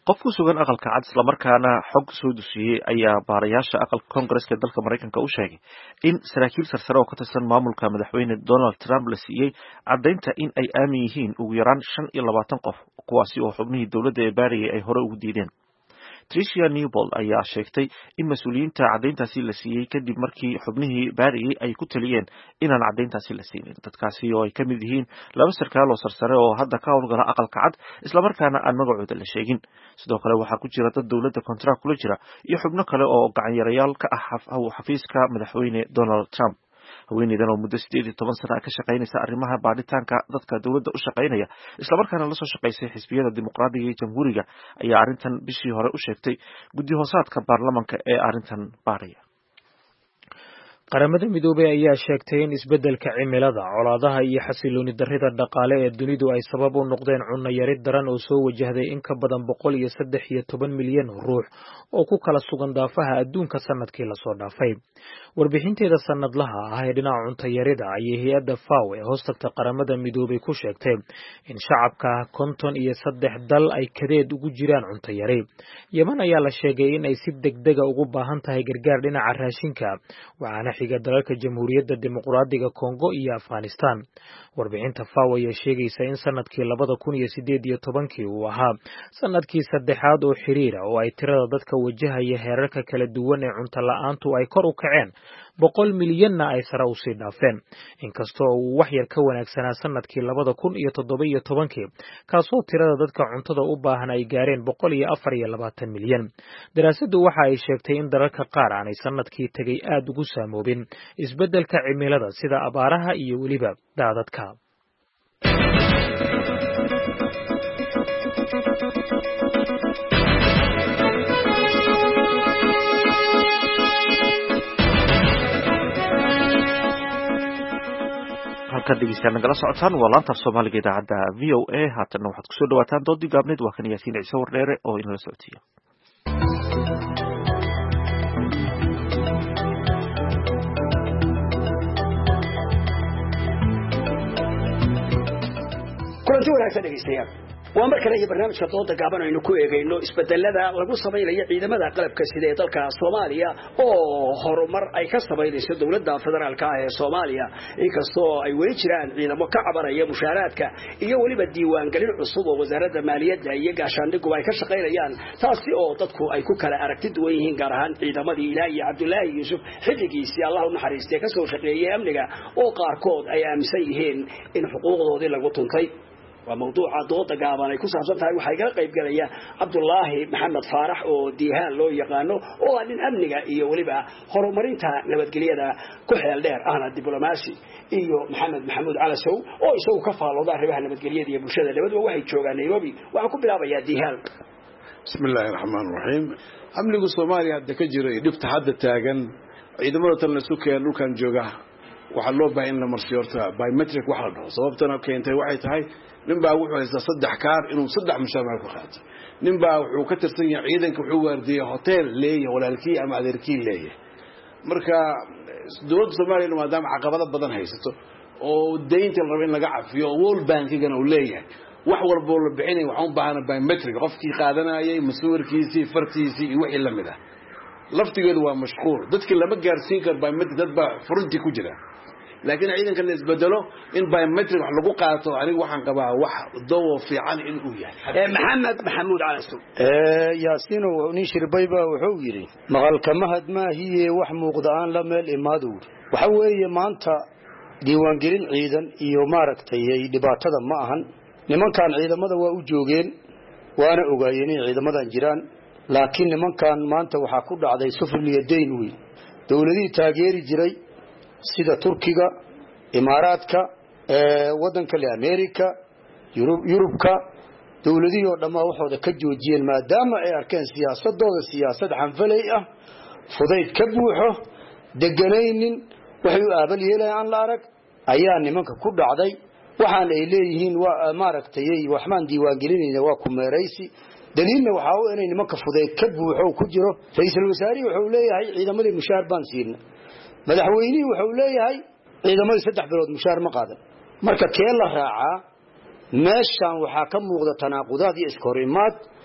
qof ku sugan aqalka cad isla markaana xog soo dusiyay ayaa baarayaasha aqalka Congress ee dalka Mareykanka u sheegay in saraakiil sarsare oo ka tirsan maamulka madaxweyne Donald Trump la siiyay caddeynta in ay aamin yihiin ugu yaraan shan iyo labaatan qof kuwaasi oo xubnihii dowladda ee baariyay ay hore ugu diideen. Tricia Newbold ayaa sheegtay in mas'uuliyiinta caddeyntaasi la siiyay kadib markii xubnihii baariyay ay ku taliyeen inaan caddeyntaasi la siinin. Dadkaasi oo ay ka mid yihiin laba sarkaal oo sarsare oo hadda ka howlgala aqalka cad isla markaana aan magacooda la sheegin. Sidoo kale waxaa ku jira dad dowladda kontract kula jira iyo xubno kale oo gacan yarayaal ka ah xafiiska madaxweyne Donald Trump. haweeneydan oo muddo sideed iyo toban sano ka shaqaynaysa arrimaha baadhitaanka dadka dowladda u shaqaynaya isla markaana la soo shaqaysay xisbiyada dimuqraadiga iyo jamhuuriga ayaa arrintan bishii hore u sheegtay guddi hoosaadka baarlamaanka ee arrintan baaraya. qaramada midoobay ayaa sheegtay in isbeddelka cimilada, colaadaha iyo xasilooni darrida dhaqaale ee dunidu ay sabab u noqdeen cunno yari daran oo soo wajahday in ka badan boqol iyo saddex iyo toban milyan oo ruux oo ku kala sugan daafaha adduunka sanadkii lasoo dhaafay. warbixinteeda sanadlaha ah ee dhinaca cunto yarida ayay hay-adda faw ee hoostagta qaramada midoobay ku sheegtay in shacabka konton iyo saddex dal ay kadeed ugu jiraan cunto yari. yeman ayaa la sheegay in ay si degdega ugu baahan tahay gargaar dhinaca raashinka, waxaana xiga dalalka jamhuuriyadda dimuqraadiga Kongo iyo Afghanistan. warbixinta faw ayaa sheegaysa in sanadkii labada kun iyo sideed iyo tobankii uu ahaa sanadkii saddexaad oo xiriira oo ay tirada dadka wajahaya heerarka kala duwan ee cunto la'aantu ay kor u kaceen, boqol milyanna ay sare u sii dhaafeen, inkastoo uu wax yar ka wanaagsanaa sanadkii labada kun iyo toddoba iyo tobankii kaasoo tirada dadka cuntada u baahan ay gaareen boqol iyo afar iyo labaatan milyan. daraasaddu waxa ay sheegtay in dalalka qaar aanay sanadkii tegay aad ugu saamoobin isbeddelka cimilada sida abaaraha iyo weliba daadadka. halkaad dhegeystayaal nagala socotaan waa laanta af soomaaliga idaacadda v o a. haatanna waxaad kusoo dhawaataan doodii gaabneed waa kan yaasiin ciise wardheere oo inala socodsiiya. kulanti wanaagsan dhegeystayaal, waa mar kale iyo barnaamijka dooda gaaban aynu ku eegayno isbedelada lagu samaynayo ciidamada qalabka sida ee dalka Soomaaliya oo horumar ay ka samaynayso dawladda federaalka ah ee Soomaaliya, inkastoo ay weli jiraan ciidamo ka cabanaya mushaaraadka iyo waliba diiwaan galin cusub oo wasaaradda maaliyadda iyo gaashaandhigu ay ka shaqaynayaan, taasi oo dadku ay ku kala aragti duwan yihiin, gaar ahaan ciidamadii Ilaahi Cabdullaahi Yuusuf xilligiisii Allah u naxariistay ka soo shaqeeyay amniga oo qaarkood ay aaminsan yihiin in xuquuqdoodii lagu tuntay. وموضوع dooda gaaban ay ku saabsan tahay waxa iga qayb galaya Cabdullaahi Maxamed Faarax oo diihaan loo yaqaano oo nin amniga iyo waliba horumarinta nabadgelyada ku xeel dheer ahna diblomaasi, iyo Maxamed Maxamuud Calasow oo isagu ka faalooda arrimaha nabadgelyada iyo bulshada labadaba waxay joogaan Nairobi. waxaan ku bilaabayaa diihaan. bismillaahir rahmaanir rahiim. amniga Soomaaliya hadda ka jira dhibta hadda taagan ciidamada tan la sukeen dhulkan jooga waxa loo baahan in la marsiyo horta biometric waxa la dhaho. sababtana keentay waxay tahay nin baa wuxuu haysta saddex kaar inuu saddex mushaar ku qaato, nin baa wuxuu ka tirsan yahay ciidanka wuxuu waardiyaa hotel leeyahay walaalkii ama adeerkii leeyahay. marka dowladda Soomaaliya maadaama caqabado badan haysato oo deynta la rabo in laga cafiyo World Bank-gana uu leeyahay wax walba oo la bixinay waxaan u baahanaa biometric qofkii qaadanayay masuulkiisii fartiisii iyo wixii la mid ah. laftigeedu waa mashquul, dadkii lama gaarsiin karo biometric, dad baa furunti ku jira. laakiin ciidanka la isbedelo in biometric wax lagu qaato aniga waxaan qabaa wax doow fiican in uu yahay. Maxamed Maxamuud Calasow ee yaasiin oo nin shirbayba wuxuu yiri maqalka mahad ma hiye wax muuqda aan la meel imaado. waxa weeye maanta diiwaan gelin ciidan iyo maaragtay dhibaatada ma ahan, nimankan ciidamada waa u joogeen waana ogaayeen in ciidamadan jiraan, laakiin nimankan maanta waxa ku dhacday sufriyadayn weyn. dawladii taageeri jiray sida Turkiga, Imaaraadka, ee wadanka le America, Yurub Yurubka, dawladii oo dhammaan waxooda ka joojiyeen maadaama ay arkeen siyaasadooda siyaasad xanfalay ah, fudayd ka buuxo, deganaynin waxay u aabal yeelayaan la arag ayaa nimanka ku dhacday. waxaan ay leeyihiin waa maaragtay waxmaan diiwaan gelinayna waa ku meeraysi, daliilna waxa uu inay nimanka fudayd ka buuxo ku jiro. ra'iisul wasaarihi wuxuu leeyahay ciidamadii mushaar baan siinay, madaxweynuhu wuxuu leeyahay ciidamadii saddex bilood mushaar ma qaadan. marka kee la raacaa meeshan waxa ka muuqda tanaaqudaad iyo iskorimaad.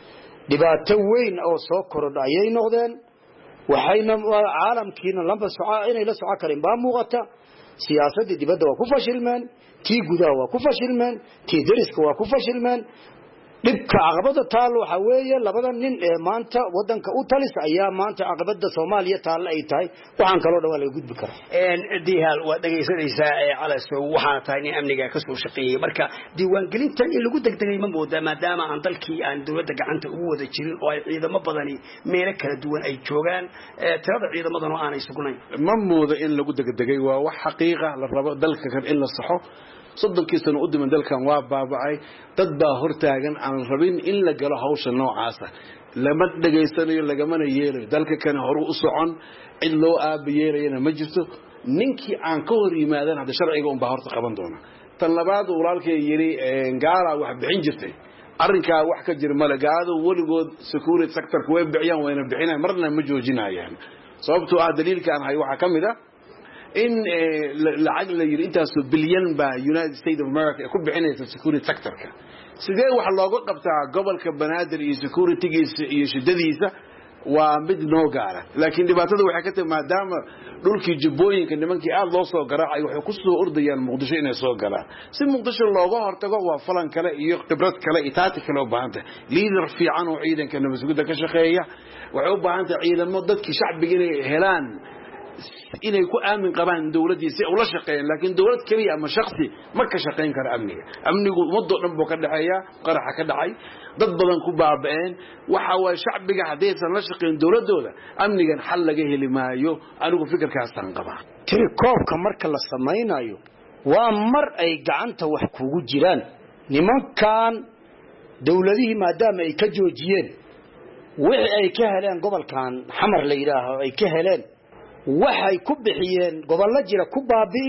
dhibaato weyn oo soo korodha ayay noqdeen waxayna caalamkiina lamba soco inay la soco karin baa muuqata siyaasadda dibadda waa ku fashilmeen tii gudaha waa ku fashilmeen tii dariska waa ku fashilmeen dhibka caqabada taal waxa weeye labada nin ee maanta wadanka u talis ayaa maanta caqabada Soomaaliya taal ay tahay waxaan kaloo dhawaa laga gudbi karaa een diihal waa dhageysanaysaa ee calaso waxa tahay in amniga ka soo shaqeeyay marka diiwaan gelintan in lagu degdegay ma moodaa maadaama aan dalkii aan dawladda gacanta ugu wada jirin oo ay ciidamo badani meelo kala duwan ay joogaan tirada ciidamadan oo aanay sugnayn ma moodo in lagu degdegay waa wax xaqiiqa la rabo dalka kan in la saxo soddonkii sano u dhiman dalkan waa baabacay dad baa hortaagan aan rabin in la galo hawsha noocaas lama dhageysanayo lagamana yeelayo dalka kan horu u socon cid loo aabiyeelayna ma jirto ninkii aan ka hor yimaadan hada sharciga un baa horta qaban doona tan labaad walaalkay yiri gaala wax bixin jirtay arrinka wax ka jir mala gaado waligood security sector ku way bixiyaan wayna bixinayaan marna ma joojinayaan sababtoo ah daliilka aan hay waxa kamid ah in lacag la yiri intaas bilyan ba United States of America ku bixinaysa security sector-ka sidee wax looga qabtaa gobolka Banaadir iyo security-giisa iyo shidadiisa waa mid noo gaara laakiin dhibaatada waxay ka tahay maadaama dhulkii jubooyinka nimankii aad loo soo garaacay waxay ku soo ordayaan Muqdisho inay soo galaan si Muqdisho looga hortago waa falan kale iyo khibrad kale iyo taati kale u baahan tahay leader fiican oo ciidanka nabadgelyada ka shaqeeya waxay u baahan tahay ciidamo dadkii shacbiga inay helaan inay ku aamin qabaan dawladdiisa oo la shaqeeyaan laakiin dawlad kaliya ama shakhsi ma ka shaqeyn kara amniga amnigu muddo dhan buu ka dhaxeeya qaraxa ka dhacay dad badan ku baabeen waxa way shacbiga hadaysan la shaqeyn dawladooda amnigan xal laga heli maayo anigu fikirkaas aan qabaa tiri koobka marka la sameeynayo waa mar ay gacanta wax kugu jiraan nimankan dawladihii maadaama ay ka joojiyeen wixii ay ka heleen gobolkan xamar la yiraahdo ay ka heleen waxay ku bixiyeen gobollo jira ku baabi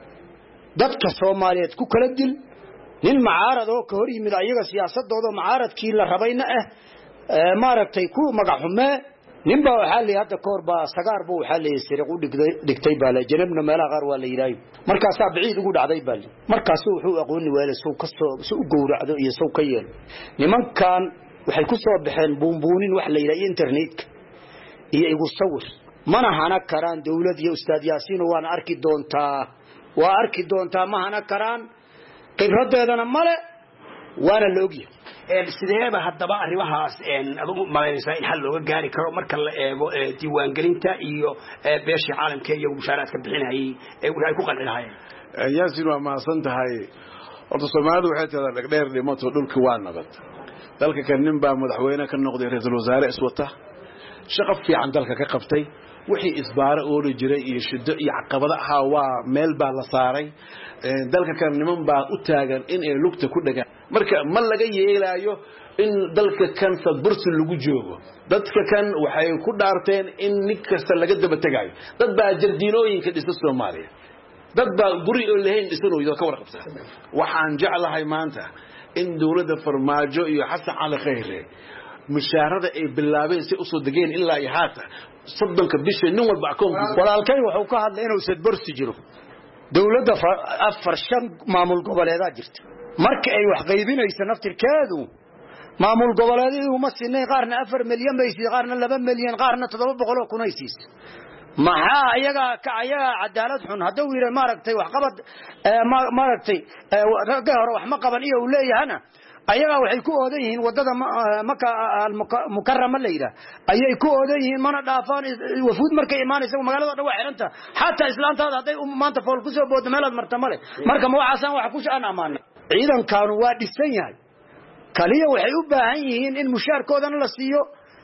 dadka Soomaaliyeed ku kala dil nin macaarad oo ka hor yimid ayaga siyaasadooda macaaradkii la rabayna ah maaragtay ku magac xume nin baa waxa la hadda koor baa sagaar buu waxa la siriq u dhigday dhigtay baa la janabna meelaha qaar waa la yiraay markaas biciid ugu dhacday baa markaas wuxuu aqooni weelay soo ka soo u gowracdo iyo soo ka yeel nimankan waxay ku soo baxeen buunbuunin wax la yiraay internetka iyo igu sawir mana hana karaan dawlad iyo ustaad yaasiin waan arki doontaa waa arki doontaa ma hana karaan khibradeedana male waana loogiyo ee sideeba hadaba arrimahaas een adigu malaysa in hal looga gaari karo marka la eego diiwaan gelinta iyo beesha caalamka iyo mushaaraadka bixinayay ee waxay ku qanci lahaayeen yaasiin waa maasan tahay horta Soomaalidu waxay tahay dhagdheer dhimato dhulka waa nabad dalka kan nin baa madaxweyne ka noqday ra'iisul wasaare iswata shaqo fiican dalka ka qabtay wixii isbaaro oo jiray iyo shiddo iyo caqabada ah waa meel baa la saaray dalka kan niman baa u taagan in ay lugta ku dhagaan marka ma laga yeelayo in dalka kan sadbursi lagu joogo dadka kan waxay ku dhaarteen in nin kasta laga daba tagayo dad baa jardiinooyinka dhisa Soomaaliya dad baa guri oo lahayn dhisanooyada ka warqabta waxaan jeclahay maanta in dawladda farmaajo iyo Xasan Cali Khayre mushaarada ay bilaabeen si usoo dageen ilaa iyo haata soddonka bisha nin walba akoonka walaalkay wuxuu ka hadlay inuu sadbursi jiro dawladda afar shan maamul goboleedaa jirta marka ay wax qaybinayso naftirkeedu maamul goboleedyadu uma sinay qaarna afar milyan bay si qaarna laba milyan qaarna toddoba boqol oo kun ay siisay maxaa ayaga ka ayaga cadaalad xun haduu yiri maaragtay wax qabad maaragtay raga hore wax ma qaban iyo uu leeyahana ayaga waxay ku oodan yihiin wadada Makka al-Mukarrama leeyda ayay ku oodan yihiin mana dhaafaan wafuud markay imaanayso magaalada dhan waa xiranta hatta islaantaada haday maanta fool ku soo boodo meelad marta male marka ma waxaan wax ku shan amaana ciidankaanu waa dhisan yahay kaliya waxay u baahan yihiin in mushaarkoodana la siiyo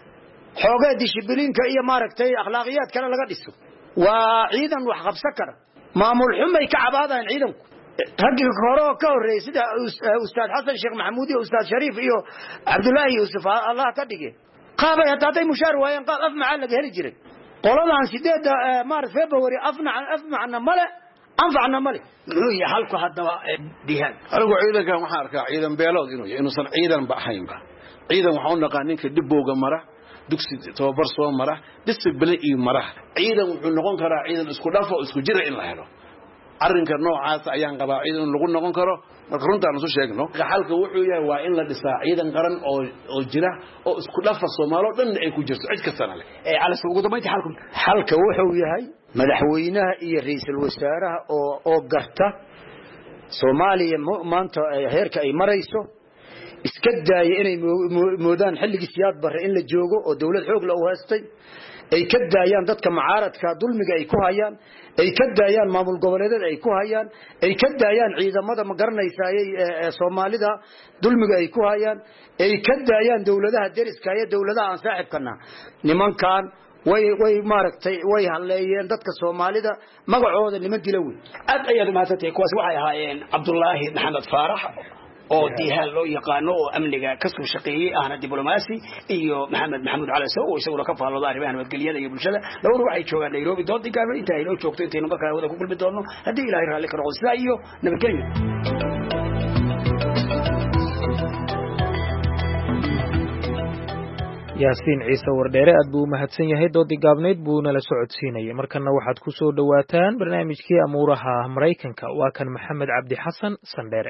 xoogaa dishibiliinka iyo maaragtay akhlaaqiyad kale laga dhiso waa ciidan wax qabsan kara maamul xumay ka cabaadaan ciidanku ragii hore ka horeeyay sida ustaad Xasan Sheekh Maxamuud iyo ustaad Shariif iyo Cabdullaahi Yuusuf Allah ka dhige qaabay haday mushaar waayeen qaab af macaan laga heli jiray qoladan sideed maar February afna afna male anfacna male muxuu yahay halku hadaba dihan anigu ciidankan waxa arkaa ciidan beelood inuu yahay inuusan ciidan baahaynba ciidan waxa uu naqaan ninka dibowga mara dugsi tababar soo mara discipline iyo mara ciidan wuxuu noqon karaa ciidan isku dhafo isku jira in la helo arrinka noocaas ayaan qabaa ciidan in lagu noqon karo marka runtaan isu sheegno xalka wuxuu yahay waa in la dhisaa ciidan qaran oo oo jira oo isku dhafa Soomaaliya dhan ay ku jirto cid kastana leh ee cala ugu dambeyntii xalku xalka wuxuu yahay madaxweynaha iyo ra'iisul wasaaraha oo oo garta Soomaaliya maanta heerka ay marayso iska daaya inay moodaan xilligii siyaad barre in la joogo oo dawlad xoog la u haystay ay ka daayaan dadka mucaaradka dulmiga ay ku hayaan ay ka daayaan maamul goboleedyada ay ku hayaan ay ka daayaan ciidamada ma garanaysaa ee Soomaalida dulmiga ay ku hayaan ay ka daayaan dawladaha deriska iyo dawladaha aan saaxiibkana nimankan way way maaragtay way haleeyeen dadka Soomaalida magacooda niman dilaway aad ayaad maatay kuwaas waxay ahaayeen Cabdullaahi Maxamed Faarax oo diihaal loo yaqaano oo amniga ka soo shaqeeyay ahna diblomaasi iyo Maxamed Maxamuud Cali Sow oo isaguna ka faallooda arrimaha nabadgelyada iyo bulshada labadu waxay joogaan Nairobi dood gaar inta ay joogto inta markaa wada ku kulmi doono hadii Ilaahay raali ka noqdo sidaa iyo nabadgelyo yaasiin ciise wardheere aad buu u mahadsan yahay doodii gaabnayd buu nala socodsiinayay markana waxaad ku soo dhowaataan barnaamijkii amuuraha Maraykanka waa kan Maxamed Cabdi Xasan Sandheere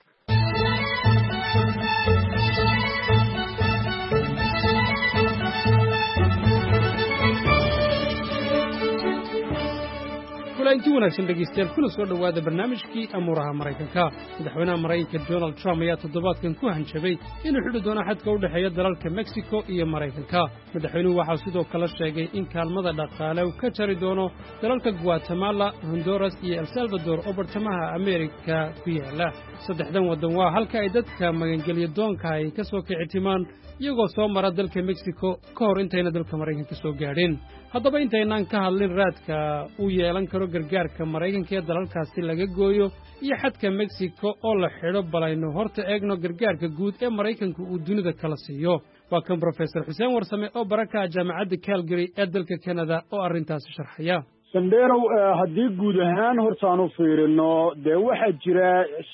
intii wanaagsan dhegeystayaal kuna soo dhowaada barnaamijkii amuuraha Maraykanka madaxweynaha Maraykanka Donald Trump ayaa toddobaadkan ku hanjabay inuu xidhi doono xadka u dhexeeya dalalka Mexico iyo Maraykanka madaxweynuhu waxa sidoo kale sheegay in kaalmada dhaqaale uu ka jari doono dalalka Guatemala, Honduras iyo El Salvador oo bartamaha Ameerika ku yaala saddexdan waddan waa halka ay dadka magangelyo doonka ay ka soo kicitimaan iyagoo soo mara dalka Mexico ka hor intayna dalka Maraykanka soo gaadhin haddaba intaynaan ka hadlin raadka uu yeelan karo gargaarka Maraykanka ee dalalkaasi laga gooyo iyo xadka Mexico oo la xidho balayno horta eegno gargaarka guud ee Maraykanka uu dunida kala siiyo waa kan Professor Xuseen Warsame oo baraka jaamacadda Calgary ee dalka Canada oo arrintaasi sharxaya Sandero haddii guud ahaan hortaanu fiirino dee waxaa jira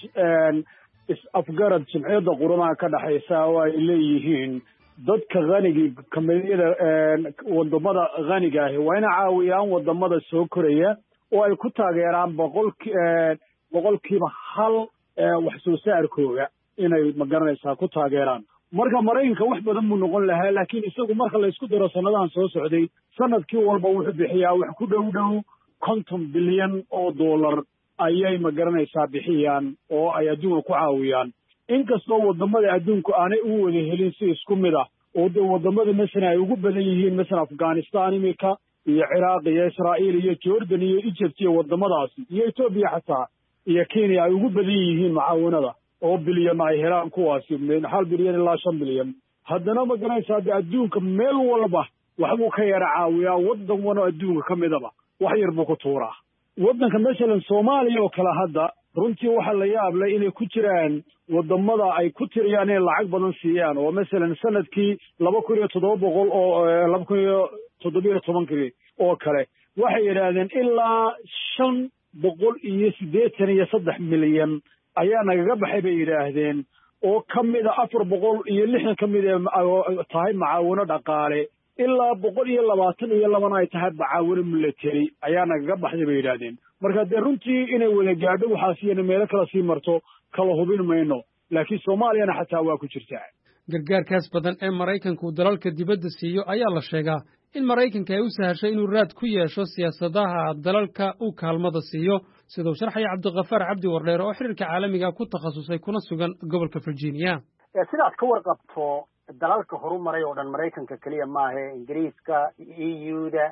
is-afgarad jimciyadda qurumaha ka dhaxaysa oo ay leeyihiin dadka qaniga kamidiyada wadamada qaniga ah waa inay caawiyaan wadamada soo koraya oo ay ku taageeraan boqolki boqolkiiba hal wax soo saarkooda inay magaranaysaa ku taageeraan marka Maraykanka wax badan buu noqon lahaa laakiin isagu marka la isku daro sanadahan soo socday sanadkii walba wuxuu bixiyaa wax ku dhow dhow konton bilyan oo dollar ayay magaranaysaa bixiyaan oo ay adduunka ku caawiyaan inkastoo wadamada adduunku aanay u wada helin si isku mid ah oo de wadamada mesela ay ugu badan yihiin mesela Afghanistan imika iyo Iraq iyo Israa'iil iyo Jordan iyo Egypt iyo wadamadaasi iyo Ethiopia xataa iyo Kenya ay ugu badan yihiin macaawinada oo bilyan ay helaan kuwaasi min hal bilyan ilaa shan bilyan haddana magaranaysaa adduunka meel walba waxbuu ka yara caawiyaa wadan wano adduunka ka midaba wax yar buu ku tuuraa waddanka mesela Soomaaliya oo kala hadda runtii waxa la yaab leh inay ku jiraan wadamada ay ku tiriyaan in lacag badan siiyaan oo mesela sanadkii laba kun iyo toddoba boqol oo laba kun iyo toddoba iyo tobankii oo kale waxay yiraahdeen ilaa shan boqol iyo siddeetan iyo saddex milyan ayaa nagaga baxay bay yiraahdeen oo kamida afar boqol iyo lixdan kamida tahay macaawino dhaqaale ilaa boqol iyo labaatan iyo labana ay tahay macaawino military ayaa nagaga baxday bay yiraahdeen marka dee runtii inay wada gaadho waxaasiyana meelo kala sii marto kala hubin mayno laakiin Soomaaliyana xataa waa ku jirtaa gargaarkaas badan ee Maraykanku dalalka dibadda siiyo ayaa la sheegaa in Maraykanka ay u sahashay inuu raad ku yeesho siyaasadaha dalalka uu kaalmada siiyo sidoo sharxay Cabdiqafaar Cabdi Wardheer oo xiriirka caalamiga ku takhasusay kuna sugan gobolka Virginia sidaad ka warqabto dalalka horumaray oo dhan Maraykanka kaliya maahe Ingiriiska E U-da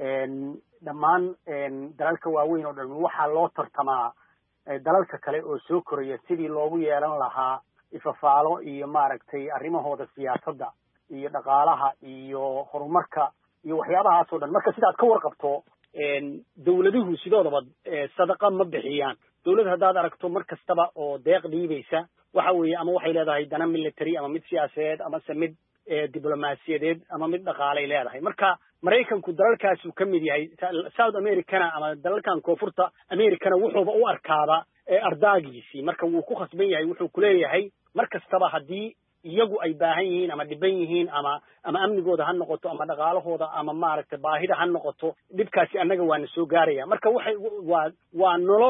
dhammaan dalalka waaweyn oo dhan waxaa loo tartamaa dalalka kale oo soo koraya sidii loogu yeelan lahaa ifafaalo iyo maaragtay arrimahooda siyaasadda iyo dhaqaalaha iyo horumarka iyo waxyaabahaas oo dhan marka sidaad ka warqabto dawladuhu sidoodaba sadaqa ma bixiyaan dawlad haddaad aragto mar kastaba oo deeq dhiibaysa waxa weeye ama waxay leedahay dana military ama mid siyaasadeed ama se mid diblomaasiyadeed ama mid dhaqaalay leedahay marka Maraykanku dalalkaasuu ka mid yahay South Americana ama dalalkan koonfurta Americana wuxuuba u arkaaba ardaagiisii marka wuu ku khasban yahay wuxuu ku leeyahay mar kastaba haddii iyagu ay baahan yihiin ama dhiban yihiin ama ama amnigooda ha noqoto ama dhaqaalahooda ama maaragtay baahida ha noqoto dhibkaasi annaga waana soo gaaraya marka waxay waa waa nolol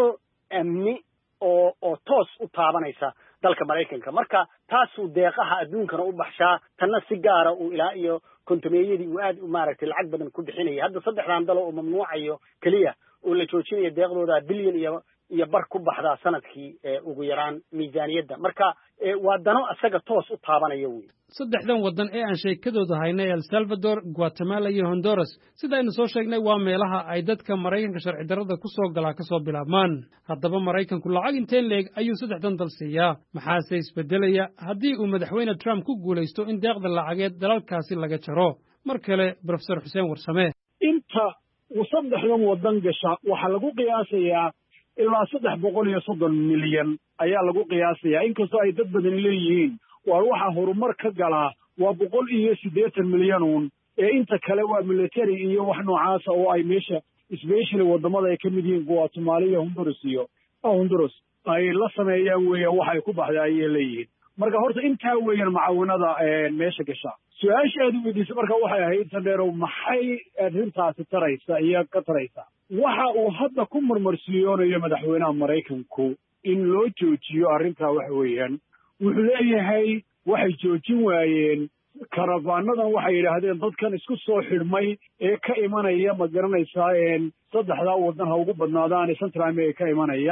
amni oo oo toos u taabanaysa dalka Mareykanka marka taasuu deeqaha adduunkana u baxshaa tanna si gaara uu ilaa iyo kontomeeyadii uu aad u maaragtay lacag badan ku bixinayay hadda saddexdan dal oo mamnuucayo kaliya oo la joojinayo deeqdooda bilyan iyo iyo bar ku baxda sanadkii ugu yaraan miisaaniyadda marka waa dano asaga toos u taabanaya weey saddexdan wadan ee aan sheekadooda haynay El Salvador, Guatemala iyo Honduras sida aynu soo sheegnay waa meelaha ay dadka Mareykanka sharci darrada ku soo galaa ka soo bilaabmaan haddaba Mareykanku lacag inteen leeg ayuu saddexdan dal siiyaa maxaase isbedelaya haddii uu madaxweyne Trump ku guulaysto in deeqda lacageed dalalkaasi laga jaro mar kale Professor Xuseen Warsame inta uu saddexdan wadan gasha waxa lagu qiyaasayaa ilaa saddex boqol iyo soddon milyan ayaa lagu qiyaasayaa inkastoo ay dad badan leeyihiin waa waxa horumar ka galaa waa boqol iyo siddeetan milyan uun ee inta kale waa military iyo wax noocaas oo ay meesha especially wadamada ay ka mid yihiin Guatemala iyo Honduras iyo Honduras ay la sameeyaan weeyaan waxa ay ku baxday ayay leeyihiin marka horta intaa weeyaan macaawinada meesha gasha su-aasha aad weydiisay marka waxay ahayd Sandero maxay arrintaasi taraysa iyo ka taraysa waxa uu hadda ku marmarsiyoonayo madaxweynaha Mareykanku in loo joojiyo arrintaa waxa weeyaan wuxuu leeyahay waxay joojin waayeen karafaanadan waxay yidhaahdeen dadkan isku soo xidhmay ee ka imanaya ma garanaysaa saddexdaa wadan ha ugu badnaadaan ee Central America ka imanaya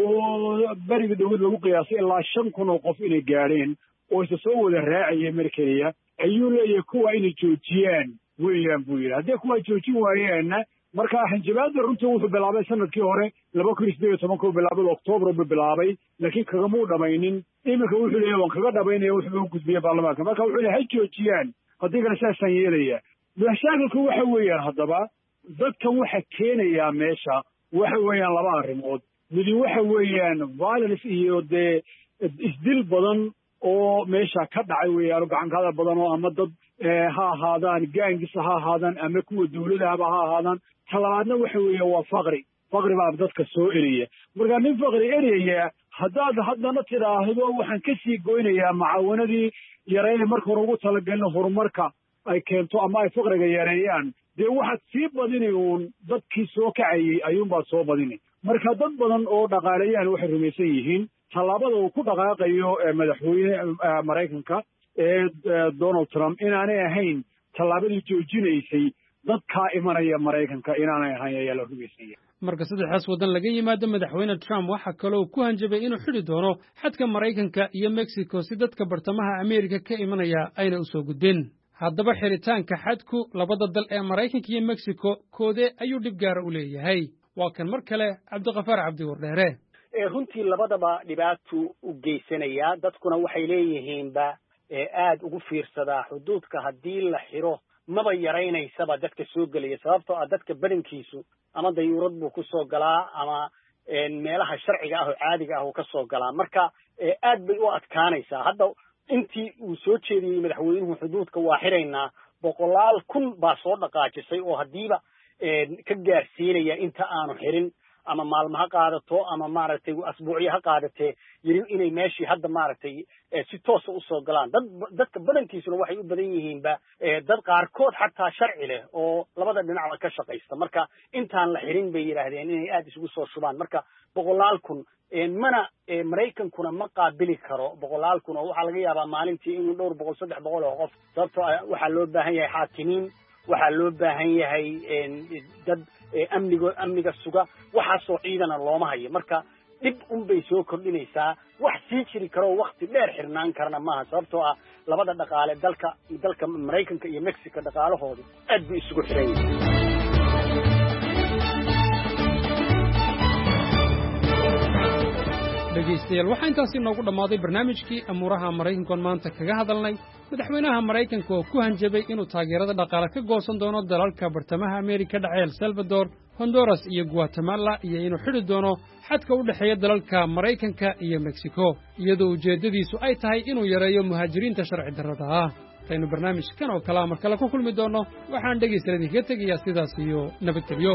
oo bariga dawlad lagu qiyaasay ilaa shan kun oo qof inay gaadheen oo isa soo wada raacaya mar kaliya ayuu leeyahay kuwa inay joojiyaan weeyaan buu yidhi haddii kuwa joojin waayeenna marka hanjabaadda runtii wuxuu bilaabay sanadkii hore laba kun iyo siddeed iyo tobankuu bilaabay October buu bilaabay laakiin kagamuu dhamaynin iminka wuxuu leeyahay waan kaga dhamaynaya wuxuu u gudbiyay baarlamaanka marka wuxuu leeyahay joojiyaan haddii kale saasaan yeelaya mashaakilku waxa weeyaan haddaba dadkan waxa keenayaa meesha waxa weeyaan laba arrimood midi waxa weeyaan violence iyo dee isdil badan oo meesha ka dhacay weeyaan gacankaada badan oo ama dad ha ahaadaan gaangis ha ahaadaan ama kuwa dawladahaba ha ahaadaan talabaadna waxa weeye waa faqri faqri baa dadka soo eraya marka nin faqri eraya haddaad haddana tidhaahdo waxaan ka sii goynayaa macaawanadii yareeyay marka hore ugu talagalin horumarka ay keento ama ay faqriga yareeyaan dee waxaad sii badini uun dadkii soo kacayay ayuunbaad soo badini marka dad badan oo dhaqaalayahan waxay rumaysan yihiin tallaabada uu ku dhaqaaqayo madaxweyne Mareykanka ee Donald Trump inaanay ahayn tallaabadii joojinaysay dadka imanaya Mareykanka inaanay ahayn ayaa la rumaysan marka saddexdaas wadan laga yimaado madaxweyne Trump waxa kale oo ku hanjabay inuu xidhi doono xadka Mareykanka iyo Mexico si dadka bartamaha Amerika ka imanaya ayna u soo gudbin haddaba xiritaanka xadku labada dal ee Mareykanka iyo Mexico koode ayuu dhib gaar u leeyahay waa kan mar kale Cabdiqafaar Cabdi Wardheere ee runtii labadaba dhibaato u geysanaya dadkuna waxay leeyihiinba aad ugu fiirsadaa xuduudka haddii la xiro maba yaraynaysaba dadka soo gelaya sababtoo ah dadka badankiisu ama dayuurad buu ku soo galaa ama meelaha sharciga ah oo caadiga ah uu ka soo galaa marka aad bay u adkaanaysaa hadda intii uu soo jeediyey madaxweynuhu xuduudka waa xiraynaa boqolaal kun baa soo dhaqaajisay oo haddiiba ka gaarsiinaya inta aanu xirin ama maalmo ha qaadato ama maaragtay asbuucyo ha qaadatee yiri inay meeshii hadda maaragtay si toos u soo galaan dad dadka badankiisuna waxay u badan yihiinba dad qaarkood xataa sharci leh oo labada dhinacba ka shaqaysta marka intaan la xirin bay yiraahdeen inay aad isugu soo shubaan marka boqolaal kun mana Mareykankuna ma qaabili karo boqolaal kun oo waxa laga yaabaa maalintii inuu dhowr boqol saddex boqol oo qof sababtoo waxa loo baahan yahay xaakimiin waxa loo baahan yahay dad amniga amniga suga waxaasoo ciidana looma hayo marka dib un bay soo kordhinaysaa wax sii jiri karo waqti dheer xirnaan karna maaha sababtoo ah labada dhaqaale dalka dalka Mareykanka iyo Mexico dhaqaalahoodu aad bay isugu xiran yihiin dhegaystayaal waxaa intaasi noogu dhammaaday barnaamijkii amuuraha Mareykanka oo maanta kaga hadalnay madaxweynaha Mareykanka oo ku hanjabay inuu taageerada dhaqaale ka goosan doono dalalka bartamaha Amerika dhacay El Salvador, Honduras iyo Guatemala iyo inuu xidhi doono xadka u dhaxeeya dalalka Mareykanka iyo Mexico iyadoo ujeedadiisu ay tahay inuu yareeyo muhaajiriinta sharci darrada ah taynu barnaamijkan oo kala mar kale ku kulmi doono waxaan dhegaystayaal idinkaga tegayaa sidaas iyo nabadgelyo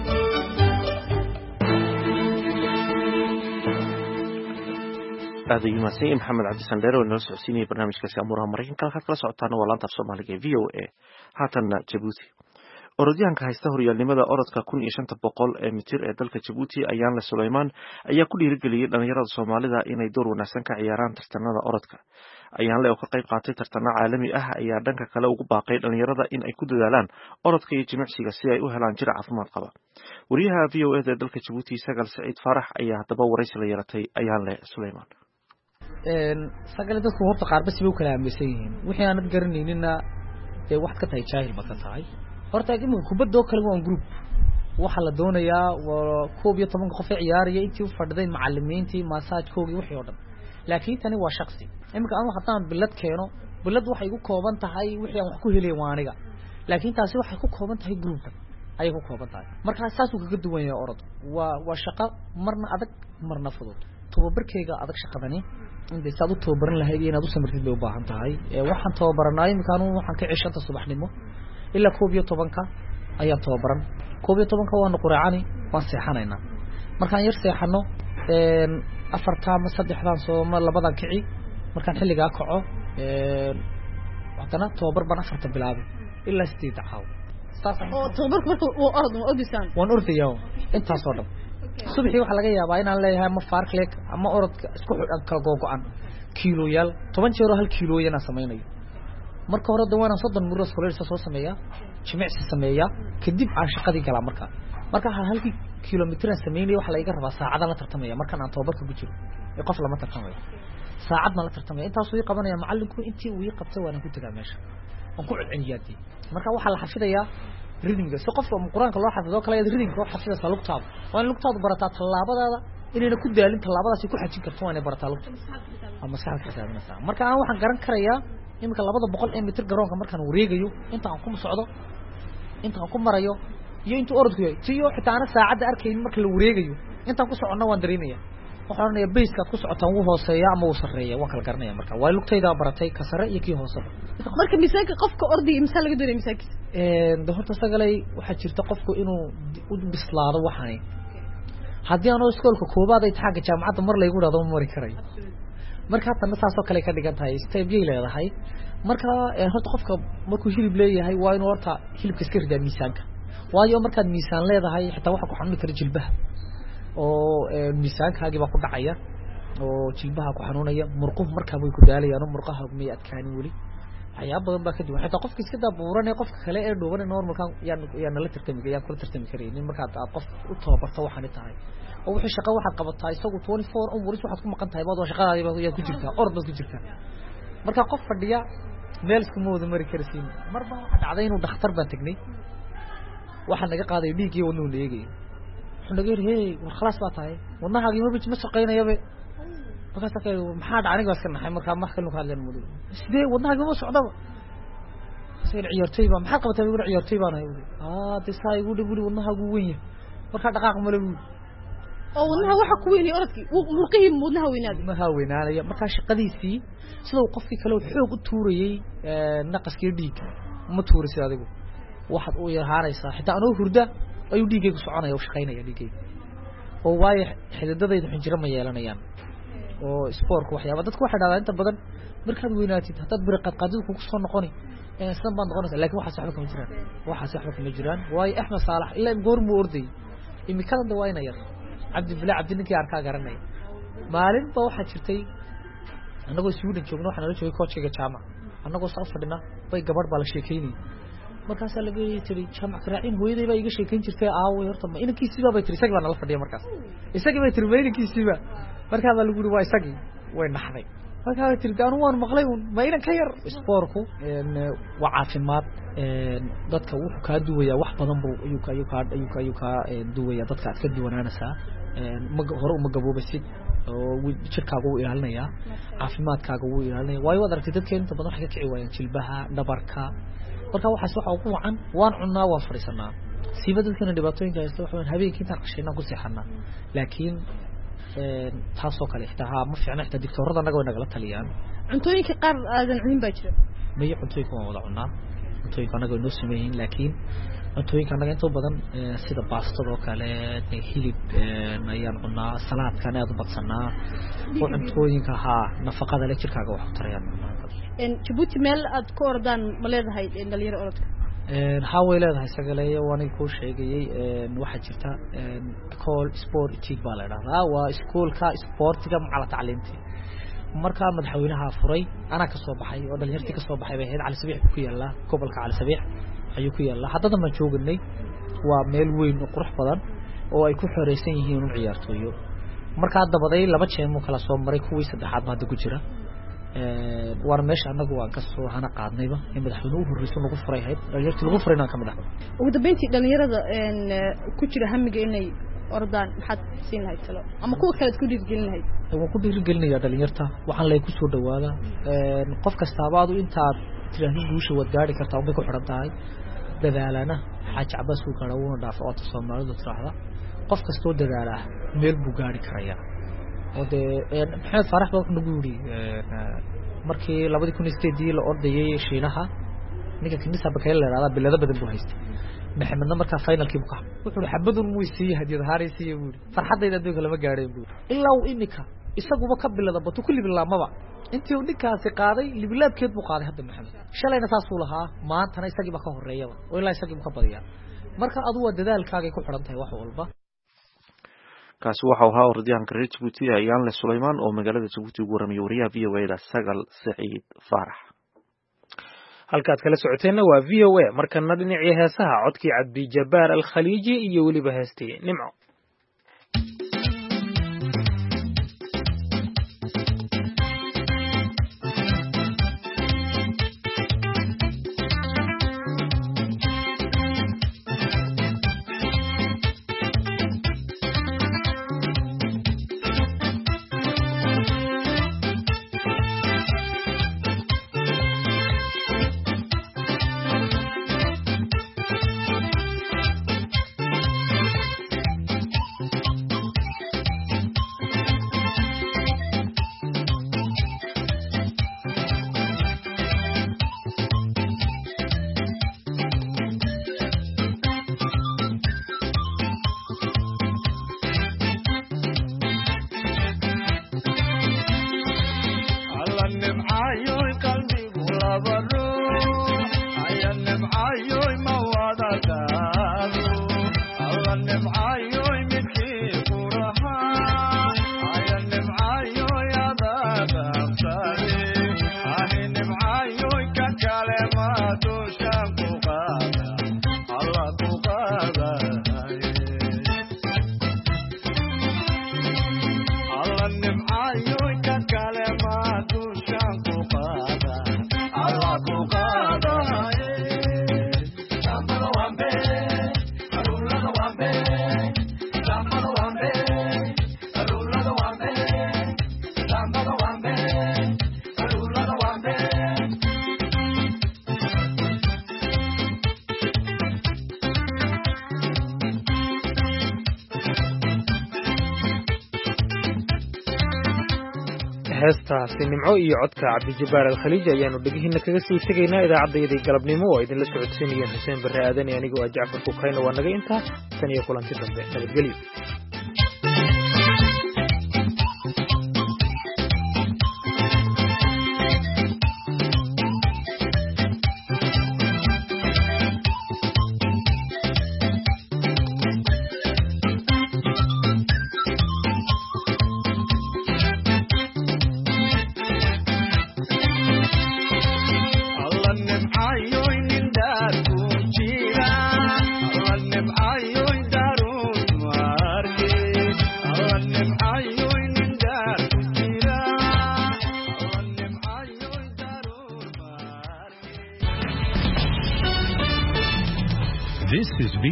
aad ayuu mahadsan yahay maxamed cabdi sandheere oo inala socodsiinayay barnaamijkaasi amuuraha Mareykanka halkaad kala socotaana waa laanta af Soomaaliga ee V O A haatanna Jabuuti orodyahanka haysta horyaalnimada orodka kun iyo shanta boqol ee mitir ee dalka Djibouti Ayaanle Suleymaan ayaa ku dhiirigeliyay dhalinyarada Soomaalida inay door wanaagsan ka ciyaaraan tartanada orodka. Ayaanle oo ka qayb qaatay tartano caalami ah ayaa dhanka kale ugu baaqay dhalinyarada in ay ku dadaalaan orodka iyo jimicsiga si ay u helaan jir caafimaad qaba. Wariyaha V O A ee dalka Djibouti Sagal Saciid Farax ayaa hadaba waraysi la yeelatay Ayaanle Suleymaan. een sagal dadku horta qaar bas way kala aaminsan yihiin wixii aan garaneynina ee wax ka tahay jaahil ba ka tahay horta in kubadda kale waa group waxa la doonayaa waa koob iyo toban qof ciyaaraya intii u fadhiday macallimiintii massage-koogii wixii oo dhan laakiin tani waa shakhsi imika aan waxaan bilad keeno bilad waxay ku kooban tahay wixii aan wax ku helay waaniga laakiin taasi waxay ku kooban tahay group ay ku kooban tahay marka saas uu kaga duwan yahay orod waa waa shaqo marna adag marna fudud tababarkayga adag shaqadani inta saad u tababaran lahayd inaad u samirtid bay u baahan tahay ee waxaan tababaranay imkaan waxaan ka cishanta subaxnimo ilaa koob iyo toban ka ayaan tababaran koob iyo toban ka waan quraacani waan seexanaynaa markaan yar seexano een afarta ama saddexdan soo ma labadan kici markaan xilliga kaco een waxana tababar baan afarta bilaabay ilaa sideed caaw oo tababarku markuu uu ordo oo odisaan waan ordayo inta soo dhab subaxii waxa laga yaabaa inaan leeyahay ma farklek ama orodka isku xidhan kala googo'an kiilooyal toban jeer oo hal kiilooyana sameeynayo marka hore dawana soddon muros koleersa soo sameeya jimicsi sameeya kadib aan shaqadii galaa marka marka halkii kiiloomitir sameeyay waxa la iga rabaa saacada la tartamaya marka aan tababarka ku jiro ee qof lama tartamayo saacadna la tartamaya intaas uu qabanaya macallinku intii uu qabtay waan ku tagaa meesha aan ku celceliyaadii marka waxa la xafidayaa readinga si qofka quraanka loo xafido kala yahay readinga oo xafida salugtaada waan lugtaada barataa talaabadaada inayna ku daalin talaabadaasi ku xajin karto waan barataa lugta ama sax xisaabinaysa marka aan waxaan garan karayaa imika labada boqol ee mitir garoonka markaan wareegayo inta aan ku socdo inta aan ku marayo iyo inta orodku yahay tiyo xitaa ana saacada arkayn marka la wareegayo inta ku socono waan dareemaya waxaan oranaya base-ka ku socotaan uu hooseeya ama uu sareeya waan kala garanaya marka waa lugtayda baratay ka sare iyo kii hoose marka miisaanka qofka ordiga imsa laga doonay miisaankiisa ee horta sagalay waxa jirta qofku inuu u bislaado waxani haddii aan iskoolka koobaad ay taxaga jaamacadda mar la igu raado mari karay marka tan taas oo kale ka dhigan tahay step yey leedahay marka horta qofka markuu hilib leeyahay waa inuu horta hilibka iska ridaa miisaanka waayo markaad miisaan leedahay xitaa waxa ku xanuun kara jilbaha oo miisaankaagi baa ku dhacaya oo jilbaha ku xanuunaya murquhu markaa way ku daalayaan murqaha ma adkaan wali waxyaabo badan baa ka duwan xitaa qofka iska daabuuran ee qofka kale ee dhooban normalkan yaan yaan la tartami yaan kula tartami kareen marka aad qof u tababarto waxaan tahay oo wixii shaqo waxaad qabataa isagu twenty four hours waxaad ku maqan tahay baad shaqadaadi baad ku jirtaa orod baad ku jirtaa marka qof fadhiya meel isku moodo mari karsiin marba waxa dhacday inuu dhakhtar baan tagnay waxa naga qaaday dhiig iyo wadnuhu leegay wuxuu naga yiri hey war khalaas baa tahay wadnahaagi ma biji ma shaqeynayaba markaas ka maxaa dhacay gaas ka naxay marka ma xalnu ka hadleen mudo sidee wadnahaagi ma socdaba seel ciyaartay ba maxaa qabatay ugu ciyaartay baan ahay ah tisay ugu dhibuli wadnahaagu weyn marka dhaqaaq ma leeyahay oo wadnaha waxa ku weynay orodkii murqihii wadnaha weynaad ma ha weynaanaya marka shaqadiisii sidoo qofkii kale xoog u tuurayay naqaskii dhiig ma tuurisay adigu waxaad u yahaaraysaa xitaa anoo hurda ayuu dhiigaygu soconaya oo shaqeynaya dhiigayga oo waay xididadaydu xinjiro ma yeelanayaan oo sportka waxyaaba dadku waxa dhacdaa inta badan markaad weynaatid hadaad bir qad qadid ku soo noqoni ee san baan noqonaysa laakiin waxa saxba kama jiraan waxa saxba kama jiraan waay Axmed Saalax ilaa goor mu orday imikadan dawaayna yar Cabdi Bilaa Cabdi ninkii arkaa garanay maalin ba waxa jirtay anagoo Sweden joogno waxaan la joogay coachka jaamac anagoo soo fadhina bay gabadh baa la sheekeynay markaas laga yiri jaamac raacin hooyaday baa iga sheekeyn jirtay aawo horta ma inankiisiba bay tiri isaga baa nala fadhiya markaas isaga bay tiri inankiisiba markaa baa lagu yiri waa isagii way naxday markaa ay tiri aan waan maqlay ma inan ka yar sportku een waa caafimaad een dadka wuxuu ka duwaya wax badan buu ayuu ka ayuu ka ayuu ka ayuu ka duwaya dadka aad ka duwanaanaysa een ma hore uma gaboobasid oo jirkaaga uu ilaalinaya caafimaadkaaga uu ilaalinaya waayo wad aragtay dadka inta badan waxa ka kici waayaan jilbaha dhabarka marka waxa waxa ugu wacan waan cunaa waan fariisanaa siibadadkana dhibaatooyinka haysta waxa habeenkii intaan qashayna ku seexanaa laakiin een taasoo kale xitaa ma fiicna xitaa doctorada naga way nagala taliyaan cuntooyinka qaar aadan cunin baa jira ma iyo cuntooyinka waan wada cunaa cuntooyinka naga inoo sameeyeen laakiin cuntooyinka naga inta badan sida baastada oo kale hilib ayaan cunaa salaadkan aad u badsanaa oo cuntooyinka ha nafaqada la jirkaaga wax u tarayaan in Djibouti meel aad ku ordaan ma leedahay dhalinyaro orodka waxaa way leedahay sagaleeyo waanay kuu sheegayey waxaa jirta call sport etig baa la idhahdaa waa iskuolka sportiga macala tacliintii markaa madaxweynaha furay anaa ka soo baxay oo dhalinyartii ka soo baxay bay ahayd cali sabiix ku yaallaa gobolka cali sabiix ayuu ku yaallaa haddana baan jooganay waa meel weyn oo qurux badan oo ay ku xoreysan yihiin un ciyaartooyo markaa dabaday laba jeemuu kala soo maray kuwii saddexaad baa hadda ku jira waana meesha annagu waan ka soo hana qaadnayba in madaxweyne u horreyso lagu furay ahayd dhalinyartii lagu furayna ka mid ah ugu dambeyntii dhalinyarada ku jira hamiga inay ordaan maxaad siin lahayd talo ama kuwa kale ku dhiirigelin lahayd waan ku dhiirigelinayaa dhalinyarta waxaan lay ku soo dhawaada qof kastaaba adu intaad tiraahdo guusha wad gaari kartaa unbay ku xiran tahay dadaalana xaaji cabaas uu gaadha wuuna dhaafa oo Soomaalidu tiraahda qof kastoo dadaala meel buu gaari karayaa oo de maxamed farax baa ku yiri markii laba kun iyo sideed la ordayay Shiinaha ninka kinisa bakay la raada bilada badan buu haystay maxamedna markaa finalkii buu ka wuxuu xabadun muu siiyay hadiyad haaraysiyo buu farxadayda dadka lama gaaray buu ilaa uu imika isaguba ka bilada batu kulli bilaamaba intii uu ninkaasi qaaday libilaabkeed buu qaaday hadda maxamed shalayna taas uu lahaa maantana isagiiba ka horeeyaba oo ilaa isagiiba ka badiyaa marka adu waa dadaalkaaga ku xiran tahay wax walba kaasi waxa uu ahaa orodyahanka reer Djibouti Ayaanle Suleymaan oo magaalada Djibouti ugu waramay wariyaha V O A da Sagal Saciid Faarax halkaad kala socoteenna waa V O A markana dhinacii heesaha codkii Cabdi Jabbaar Al-Khaliiji iyo weliba heestii Nimco heestaasi Nimco iyo codka Cabdi Jabbaar Al-Khaliiji ayaanu dhagihiina kaga sii tagaynaa idaacadayda galabnimo oo idin la socodsiinayeen Xuseen Barre Aadan iyo anigoo Jacfar Kukayna waa naga intaa tan iyo kulanti dambe nabadgelyo